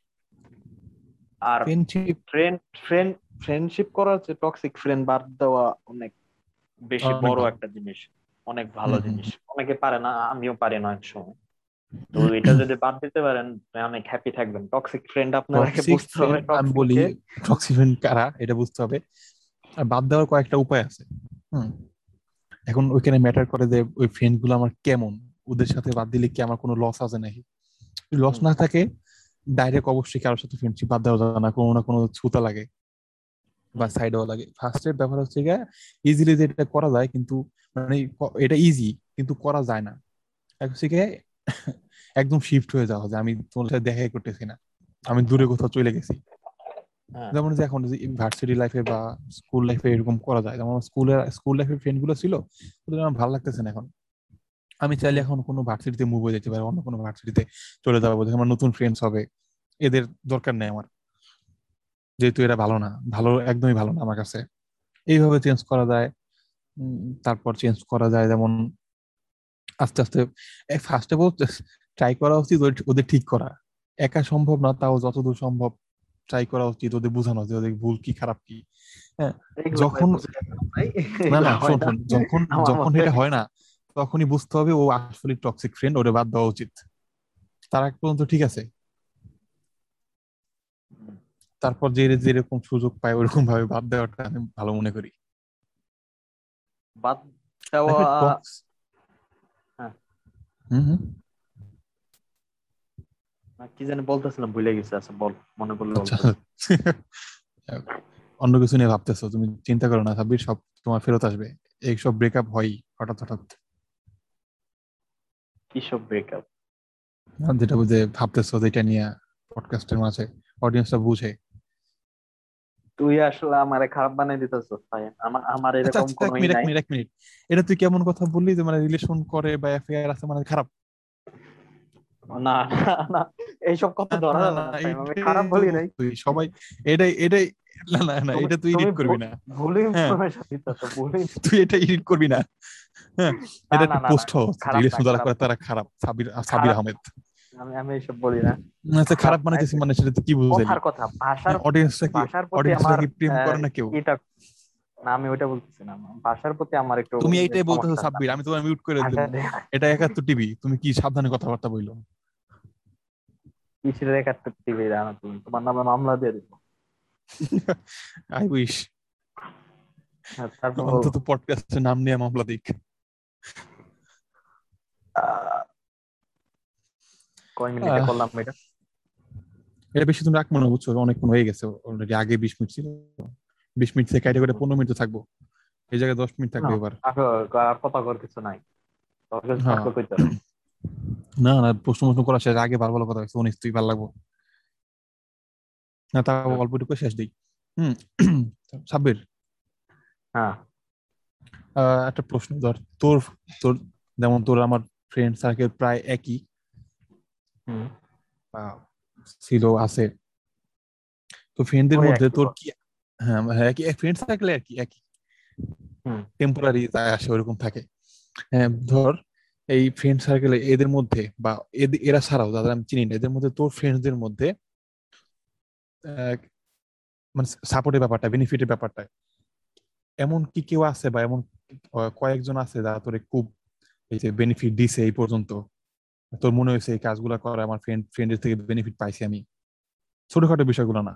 আর ফ্রেন্ডশিপ। ফ্রেন্ড ফ্রেন্ড ফ্রেন্ডশিপ করার চেয়ে টক্সিক ফ্রেন্ড বাদ দেওয়া অনেক বেশি অনেক বড় ভালো। একটা জিনিস, অনেক ভালো হুম হুম জিনিস। অনেকে পারে না, আমিও পারি না এক সময়। তো এটা হুম। যদি বাদ দিতে পারেন, অনেক হ্যাপি থাকবেন। টক্সিক ফ্রেন্ড আপনার আগে টক্সিক বুঝতে হবে ফ্রেন্ড আমি টক্সিক বলি, কে। টক্সিক ফ্রেন্ড কারা এটা বুঝতে হবে, আর বাদ দেওয়ার কয়েকটা উপায় আছে। হুম এখন ওইখানে ম্যাটার করে যে ওই ফ্রেন্ড গুলো আমার কেমন, ওদের সাথে বাদ দিলে কি আমার কোনো লস আছে নাকি, লস হুম, না থাকে ডাইরেক্ট অবশ্যই কারোর সাথে ফ্রেন্ডশিপ বাদ দেওয়া যাবে না, কোনো না কোনো ছুতা লাগে বা হুম, সাইড দেওয়া লাগে। ফার্স্ট এর ব্যাপার হচ্ছে গিয়ে ইজিলি যেটা করা যায়, কিন্তু মানে এটা ইজি কিন্তু করা যায় না, এক হচ্ছে গিয়ে একদম শিফট হয়ে যাওয়া, যে আমি তোমার সাথে দেখাই করতেছি না, আমি দূরে কোথাও চলে গেছি। হ্যাঁ, যেমন যে এখন ভার্সিটি লাইফে বা স্কুল লাইফে এরকম করা যায়, যেমন স্কুল লাইফের ফ্রেন্ড গুলো ছিল, ওদের আমার ভালো লাগতেছে না এখন, আমি চাইলে হুম, এখন কোনো ভার্সিটিতে মুভ হয়ে যেতে পারি, অন্য কোনো ভার্সিটিতে চলে যাবো, দেখে আমার নতুন ফ্রেন্ডস হবে, এদের দরকার নেই আমার, যেহেতু এরা ভালো না, ভালো একদমই ভালো না আমার কাছে। এইভাবে চেঞ্জ করা যায়। তারপর চেঞ্জ করা যায় যেমন আস্তে আস্তে, ফার্স্ট অফ অল ট্রাই করা উচিত ওদের ঠিক করা, একা সম্ভব না, তাও যতদূর সম্ভব ট্রাই করা উচিত ওদের বোঝানো যে ওদের ভুল কি খারাপ কি। হ্যাঁ এগুলো ভাই যখন, বুঝে না ভাই, না এগুলো না হয় শোন না শোন, যখন আমার যখন মতে। এটা হয় না, তখনই বুঝতে হবে ও আসলে টক্সিক ফ্রেন্ড, ওরে বাদ দেওয়া উচিত। তার আগ পর্যন্ত ঠিক আছে, হুম, তারপর যে যেরকম সুযোগ পায় ওরকম ভাবে বাদ দেওয়াটা আমি ভালো মনে করি। বাদ দেওয়া। লাইফে টক্স, হ্যাঁ, হুম হুম। কি জানি বলতেছিলাম, ভুলে গেছি। আচ্ছা বল, মনে পড়লে আচ্ছা, বলতেছি। অন্য কিছু নিয়ে ভাবতেছো, তুমি চিন্তা করো না সাব্বির, সব তোমার ফেরত আসবে, এইসব ব্রেকআপ হয় হঠাৎ হঠাৎ। কি সব ব্রেকআপ? আর যেটা বুঝে ভাবতেছো যেটা নিয়ে পডকাস্টের মাঝে অডিয়েন্সটা বুঝে। তুই আসলে আমারে খারাপ বানাই দিতেছিস ভাই, আমার আমার আচ্ছা এরকম আচ্ছা, কোনো এক মিনিট এক নাই। মিনিট এক মিনিট, এটা তুই কেমন কথা বললি যে মানে রিলেশন করে বা অ্যাফেয়ার আছে মানে খারাপ? না না না, এইসব কথা না ধরা না যাবে না, না ফাইম, আমি এইটাই খারাপ তো, বলি নাই। তুই সবাই এটাই এটাই, না না না, তুমি এটা তুই তুমি এডিট করবি না। ভুল হ্যাঁ, ইনফরমেশন দিতেছো, ভুল তুই এটা এডিট করবি না। হ্যাঁ, না এটা না একটা না না, পোস্ট হওয়া উচিত, খারাপ না, রিলেশন যারা খারাপ করে না, তারা খারাপ, সাবির সাবির খারাপ। আহমেদ। আমি এইসব বলি না। আচ্ছা, খারাপ খারাপ না, বানাইতেছি মানে সেটা তুই কি বুঝাইলি? কথার কথা, ভাষার অডিয়েন্সরা কি, ভাষার প্রতি অডিয়েন্সরা আমার কি প্রেম করে না কেউ? এটা, না আমি ওইটা বলতেছি না, ভাষার প্রতি আমার একটু তুমি এইটাই বলতেছো সমস্যা আছে। সাব্বির, আমি তোমার মিউট করে ভাষা দেবো। এটা 71 টিভি, তুমি কি সাবধানে কথাবার্তা বললো। কিসের একাত্তর টিভি জানো তুমি? তোমার নামে মামলা দিয়ে দিব। আই উইশ, হ্যাঁ, তারপর বলো। অন্তত পডকাস্টের নাম নিয়ে মামলা দিক। আহ, কয় মিনিটে আহ, করলাম এটা? এটা বেশি তুমি রাখবো না, বুঝছো, অনেকক্ষণ হয়ে গেছে অলরেডি, আগে 20 মিনিট ছিল, 20 মিনিট থেকে কাইটে করে 15 মিনিট থাকবো, এই জায়গায় 10 মিনিট না, থাকবে এবার। আসো, আর কথা কর কিছু নাই, তোর কিছু হ্যাঁ, থাকলে কইতে পারো। না না, প্রশ্ন প্রশ্ন করা শেষ, আগে ভালো ভালো কথা হয়েছে, উনিশ তুই ভালো লাগবো না, তাও হুম, অল্প একটু শেষ দিই। হুম। সাব্বির, হ্যাঁ। একটা প্রশ্ন ধর, তোর তোর যেমন তোর আমার ফ্রেন্ড সার্কেল প্রায় একই হুম। আহ, ছিল আছে, তো ফ্রেন্ডদের ওই মধ্যে একই তোর কি, হ্যাঁ হ্যাঁ, একই ফ্রেন্ড সার্কেল আর কি একই, হুম। টেম্পোরারি যায় আসে ওরকম থাকে। হ্যাঁ ধর, এই ফ্রেন্ড সার্কেলে এদের মধ্যে বা এরা ছাড়াও যাদের আমি চিনি না, এদের মধ্যে তোর ফ্রেন্ডসদের মধ্যে আহ, মানে সাপোর্টের ব্যাপারটা, বেনিফিটের ব্যাপারটা, এমন কি কেউ আছে বা এমন কয়েকজন আছে যারা তোরে খুব এই যে বেনিফিট দিছে এই পর্যন্ত, তোর মনে হয়েছে এই কাজগুলো করে আমার ফ্রেন্ডের থেকে বেনিফিট পাইছি আমি, ছোটখাটো বিষয়গুলো না?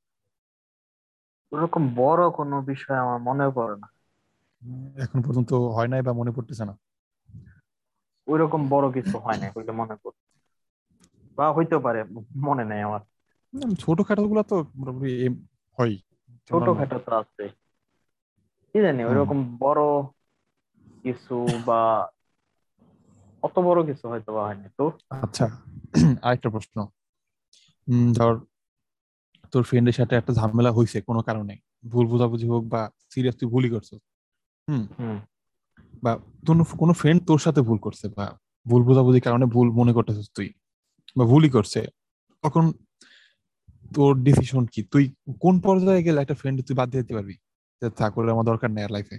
ওরকম বড় কোনো বিষয় আমার মনে পড়ে না। এখন পর্যন্ত হয় নাই বা মনে পড়তেছে না? ওইরকম বড় কিছু হয় না বলে মনে পড়ে, বা হইতেও পারে, মনে নেই আমার। ছোটখাটো গুলো তো মোটামুটি হয়, নর্মাল। ছোটখাটো তো আছে, কি জানি হুম। ওইরকম বড় কিছু, বা অত বড় কিছু হয়তো বা হয়নি তো। আচ্ছা, আরেকটা প্রশ্ন। ধর তোর ফ্রেন্ডের সাথে একটা ঝামেলা হয়েছে কোনো কারণে, ভুল বোঝাবুঝি হোক বা সিরিয়াস তুই ভুলই করছো, হুম, হুম। বা তোর কোনো ফ্রেন্ড তোর সাথে ভুল করছে বা ভুল বোঝাবুঝির কারণে ভুল মনে করতেছিস তুই, বা ভুলই করছে, তখন তোর ডিসিশন কি? তুই কোন পর্যায়ে গেলে একটা ফ্রেন্ড তুই বাদ দিয়ে দিতে পারবি, যে থাক ওর আমার দরকার নেই আর লাইফে?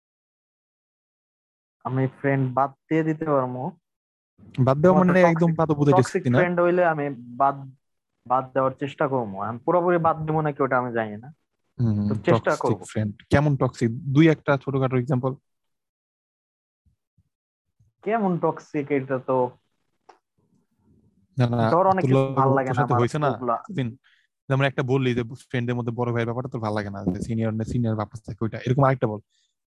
আমি ফ্রেন্ড বাদ দিয়ে দিতে পারবো? বাদ দেওয়া তোমার তো মানে একদম টক্সিক বাদ টক্সিক বুঝাইতেছি না। ফ্রেন্ড হইলে আমি বাদ বাদ দেওয়ার চেষ্টা করবো। আমি পুরোপুরি বাদ দেবো নাকি ওটা আমি জানি না, হম, তো চেষ্টা টক্সিক করব। ফ্রেন্ড কেমন টক্সিক, দুই একটা ছোটখাটো এক্সাম্পল। কেমন টক্সিক এটা তো, না না, ধর অনেক কিছু ভাল লাগে তোর না সাথে আমার হয়েছে না ওগুলা। এতদিন, যেমন একটা বললি যে ফ্রেন্ডের মধ্যে বড় ভাইয়ের ব্যাপারটা তোর ভালো লাগে না, যে সিনিয়র ব্যাপার থাকে ওইটা, এরকম আরেকটা বল।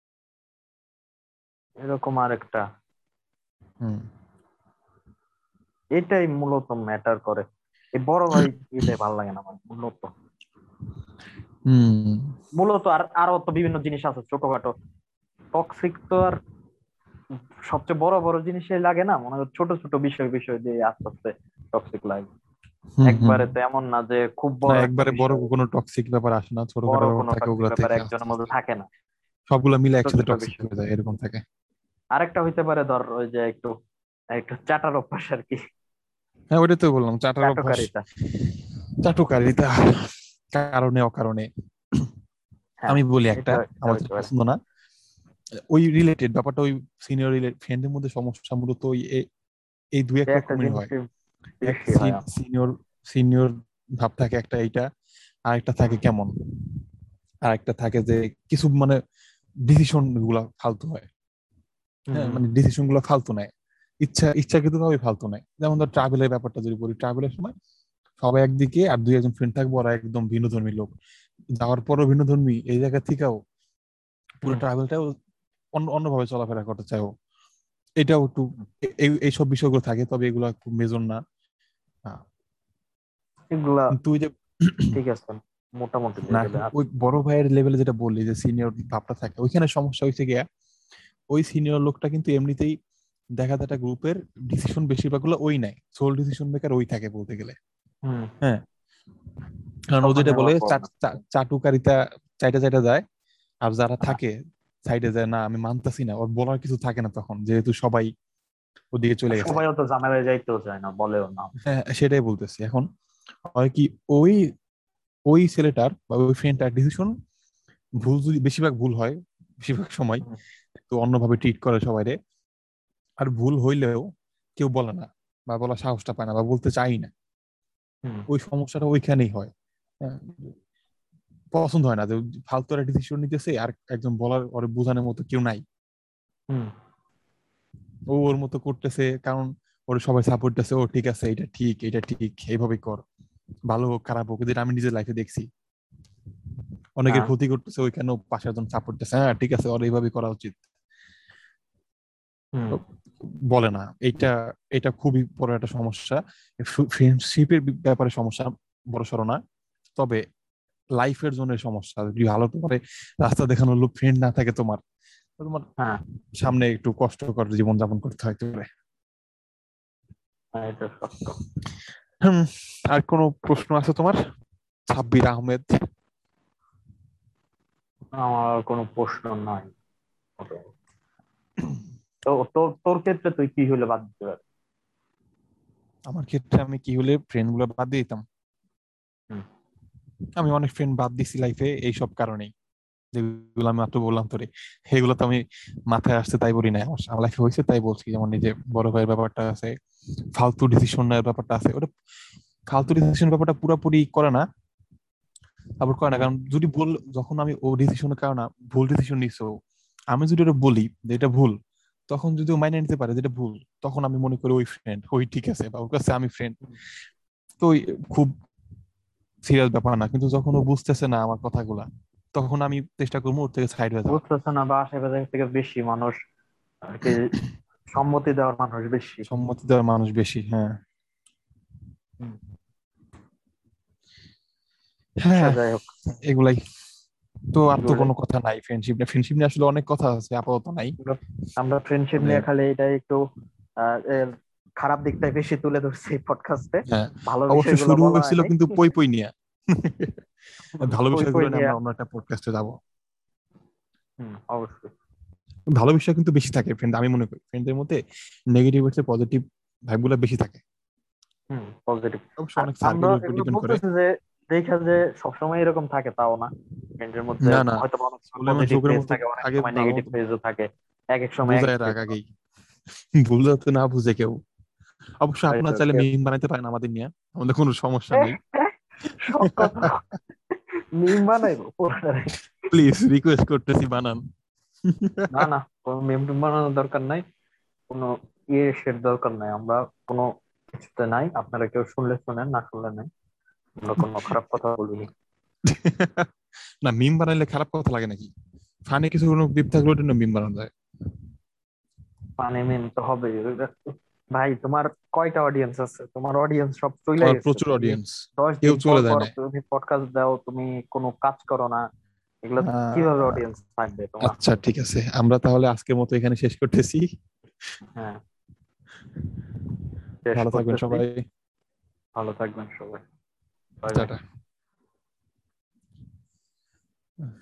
এরকম আরেকটা, হুম। এটাই মূলত ম্যাটার করে। এই বড় ভাই, এটাই ভাল লাগে না আমার মূলত। হুম। মূলত আর আরো তো বিভিন্ন জিনিস আছে ছোটখাটো। টক্সিক তো আর সবচেয়ে বড় বড় জিনিসই লাগে না, মনে হয় ছোট ছোট বিষয় বিষয় দিয়ে আস্তে আস্তে টক্সিক লাগে। হুম। হুম। একবারে তো এমন না যে খুব না, বড় একটা একবারে বড় বিষয়, কোনো টক্সিক ব্যাপার আসে না, ছোটখাটো বড় ব্যাপার কোনো থাকে, টক্সিক ওগুলা ব্যাপার থেকে আস্তে একজনের মধ্যে আস্তে থাকে না। সবগুলা মিলে ছোট একসাথে ছোট টক্সিক বিষয়। হয়ে যায়, এরকম থাকে। আরেকটা হইতে পারে ধর ওই যে একটু একটু চাটার অভ্যাস আর কি, হ্যাঁ ওইটাই তো বললাম, চাটার অভ্যাস, চাটুকারিতা। চাটুকারিতা, কারণে অকারণে। হ্যাঁ, আমি বলি একটা, এটা এটা আমার হইতে যেটা পারে। পছন্দ না, ওই রিলেটেড ব্যাপারটা, ওই সিনিয়র ফ্রেন্ডের মধ্যে সমস্যা মূলত ওই এই দুই এক এই একটা রকমের হয়। জিনিসই এক বেশি হয় আমার। সিনিয়র সিনিয়র ভাব থাকে একটা, এইটা। আরেকটা থাকে কেমন, আরেকটা থাকে যে কিছু মানে ডিসিশন গুলা ফালতু হয়। হ্যাঁ, হম। মানে ডিসিশন গুলো ফালতু নেয়, ইচ্ছাকৃত ভাবে ফালতু নেয়। যেমন ধর ট্রাভেলের ব্যাপারটা যদি বলি, ট্রাভেলের সময় সবাই একদিকে আর দুই একজন ফ্রেন্ড থাকবো, ওরা একদম ভিন্ন ধর্মী লোক, যাওয়ার পরও ভিন্ন ধর্মী, এই জায়গা থেকেও পুরো হম। ট্রাভেলটাও অন্যভাবে চলাফেরা করতে চাও, এটাও একটু এইসব বিষয়গুলো থাকে, তবে এগুলো খুব মেজর না। আহ, এগুলা কিন্তু ওই যে ঠিক আছে, মোটামুটি না, লেভেলে এখন ওই আছে। বড় ভাইয়ের লেভেলে যেটা বললি যে সিনিয়র ভাবটা থাকে, ওইখানে সমস্যা হয়েছে গিয়া, ওই সিনিয়র লোকটা কিন্তু এমনিতেই দেখা যায় একটা গ্রুপের ডিসিশন বেশিরভাগ গুলো ওই নেয়, সোল ডিসিশন মেকার ওই থাকে বলতে গেলে। হম। হ্যাঁ, কারণ ও যেটা তখনই বলে আবার প্রবলেম। চাটুকারিতা, চাইটা চাইটা যায়। আর যারা হ্যাঁ, থাকে সাইডে যায়, না আমি মানতাছি না, ওর বলার কিছু থাকে না তখন, যেহেতু সবাই ওদিকে চলে গেছে। সবাইও তো ঝামেলায় যাইতেও চায় না, বলেও না। হ্যাঁ সেটাই বলতেছি এখন, হয় কি, ওই ওই ছেলেটার বা ওই ফ্রেন্ডটার ডিসিশন ভুল, যদি বেশিরভাগ ভুল হয়, বেশিরভাগ সময় হুম। তো অন্যভাবে ট্রিট করে সবাইরে, আর ভুল হইলেও কেউ বলে না বা বলার সাহসটা পায় না বা বলতে চাই না, হুম। ওই সমস্যাটা ওইখানেই হয়। হ্যাঁ, পছন্দ হয় না যে ফালতু একটা ডিসিশন নিতেছে আর একজন বলার ওরে বোঝানোর মতো কেউ নাই, হুম। ও ওর মতো করতেছে, কারণ ওর সবাই সাপোর্ট দিতেছে, ও ঠিক আছে, এটা ঠিক, এটা ঠিক, এইভাবে কর, ভালো হোক খারাপ হোক, যেটা আমি নিজের লাইফে দেখছি, অনেকের হ্যাঁ। ক্ষতি করতেছে ওইখানেও পাশের জন সাপোর্ট দিতেছে, হ্যাঁ ঠিক আছে, ওর এইভাবে করা উচিত, হুম। তো বলে না। এইটা এটা খুবই বড় একটা সমস্যা, ফ্রেন্ডশিপের ব্যাপারে সমস্যা, বড় সড়ো না, তবে লাইফের জন্য সমস্যা। যদি ভালো তোমার রাস্তা দেখানোর লোক ফ্রেন্ড না থাকে তোমার, তো তোমার হ্যাঁ। সামনে একটু কষ্টকর জীবন যাপন করতে হয় পারে। এটা সত্য। হুম, আর কোনো প্রশ্ন আছে তোমার? সাব্বির আহমেদ। আমার কোনো প্রশ্ন নাই। তো তোর তোর ক্ষেত্রে তুই কি হলে বাদ দিতে পারবি? আমার ক্ষেত্রে আমি কি হলে ফ্রেন্ড গুলো বাদ দিয়ে দিতাম? হুম। আমি অনেক ফ্রেন্ড বাদ দিছি লাইফে এইসব কারণেই, যেগুলো আমি মাত্র বললাম তোরে। সেগুলো তো আমি মাথায় আসছে তাই বলি না, আমার লাইফে হয়েছে তাই বলছি। যেমন এই যে বড় ভাইয়ের ব্যাপারটা আছে, ফালতু ডিসিশন নেওয়ার ব্যাপারটা আছে, ওটা ফালতু ডিসিশন ব্যাপারটা পুরোপুরি করে না, আবার করে না। হুম। কারণ যদি বল, যখন আমি ও ডিসিশনের কারণে ভুল ডিসিশন নিছো, আমি যদি ওটা বলি যে এটা ভুল, তখন যদি ও মাইনে নিতে পারে যেটা ভুল, তখন আমি মনে করি ওই ফ্রেন্ড, ওই ঠিক আছে, বা ওর কাছে আমি ফ্রেন্ড। তো খুব সিরিয়াস ব্যাপার না। কিন্তু যখন ও বুঝতেছে না আমার কথাগুলা, তখন আমি চেষ্টা করবো ওর থেকে সাইড হয়ে যাওয়ার। বুঝতেছে না বা আশেপাশে থেকে বেশি মানুষ আর কি সম্মতি দেওয়ার মানুষ বেশি। সম্মতি দেওয়ার মানুষ বেশি, হ্যাঁ। হুম। আচ্ছা, হ্যাঁ, যাই হোক। এগুলাই। তো আর তো এগুলোই। কোনো কথা নাই ফ্রেন্ডশিপ নিয়ে। ফ্রেন্ডশিপ নিয়ে আসলে অনেক কথা আছে, আপাতত নাই। আমরা আমরা ফ্রেন্ডশিপ মানে নিয়ে খালি এটাই একটু এর খারাপ দিকটাই বেশি তুলে ধরছি এই পডকাস্টে। হ্যাঁ, ভালো অবশ্য বিষয়গুলো শুরু বলা হয় হয়েছিল নাই। কিন্তু পই পই নিয়ে। ভালো পই বিষয়গুলো পই নিয়ে নিয়ে। আমরা অন্য একটা পডকাস্টে যাব। অবশ্যই। ভালো বিষয় কিন্তু বেশি থাকে ফ্রেন্ড, আমি মনে করি ফ্রেন্ডদের মধ্যে নেগেটিভ এর চেয়ে পজিটিভ ভাইব গুলো বেশি থাকে। পজিটিভ। অবশ্য আর অনেক আমরা সার্কেলের উপর এগুলো ডিপেন্ড করে। বলতেছি যে দেখা যে সবসময় এরকম থাকে তাও না। ফ্রেন্ডের মধ্যে না না, হয়তো অনেক সময় সুলেমান পজিটিভ শুকের ফেজ মতো থাকে, অনেক থাকে সময় ভালো নেগেটিভ মতো ফেজও থাকে। এক এক সময় এক এক বুঝায় রাখ ফেজ। আগেই, ভুল যাতে না বুঝে কেউ। অবশ্য আপনার হয়তো চাইলে কেউ মিম বানাইতে পারেন আমাদের নিয়ে, আমাদের কোনো সমস্যা নেই। সব কথা মিম বানাইবো পুরোটারে। প্লিজ রিকোয়েস্ট করতেছি, বানান। না না, কোনো মিম টিম বানানোর দরকার নাই। কোনো ইয়ে দরকার নাই। আমরা কোনো কিছুতে নাই, আপনারা কেউ শুনলে শুনেন, না শুনলে নাই। আমরা কোনো খারাপ কথা বলিনি। না, মিম বানাইলে খারাপ কথা লাগে নাকি? ফানি কিছু কোনো ক্লিপ থাকলে ওটা মিম বানানো যায়। মানে মিম তো হবে। ভাই তোমার কয়টা অডিয়েন্স আছে? তোমার অডিয়েন্স সব চলে আমার গেছে। প্রচুর তুমি অডিয়েন্স, দশ কেউ দিন পর চলে যায় পর না। তুমি পডকাস্ট দাও, তুমি কোনো কাজ করো না। এগুলো কিভাবে আহ, অডিয়েন্স থাকবে তোমার? আচ্ছা ঠিক আছে, আমরা তাহলে আজকের মতো এখানে শেষ করতেছি। হ্যাঁ, শেষ ভালো থাকবেন করতেছি। সবাই। ভালো থাকবেন সবাই। Bye bye. টাটা।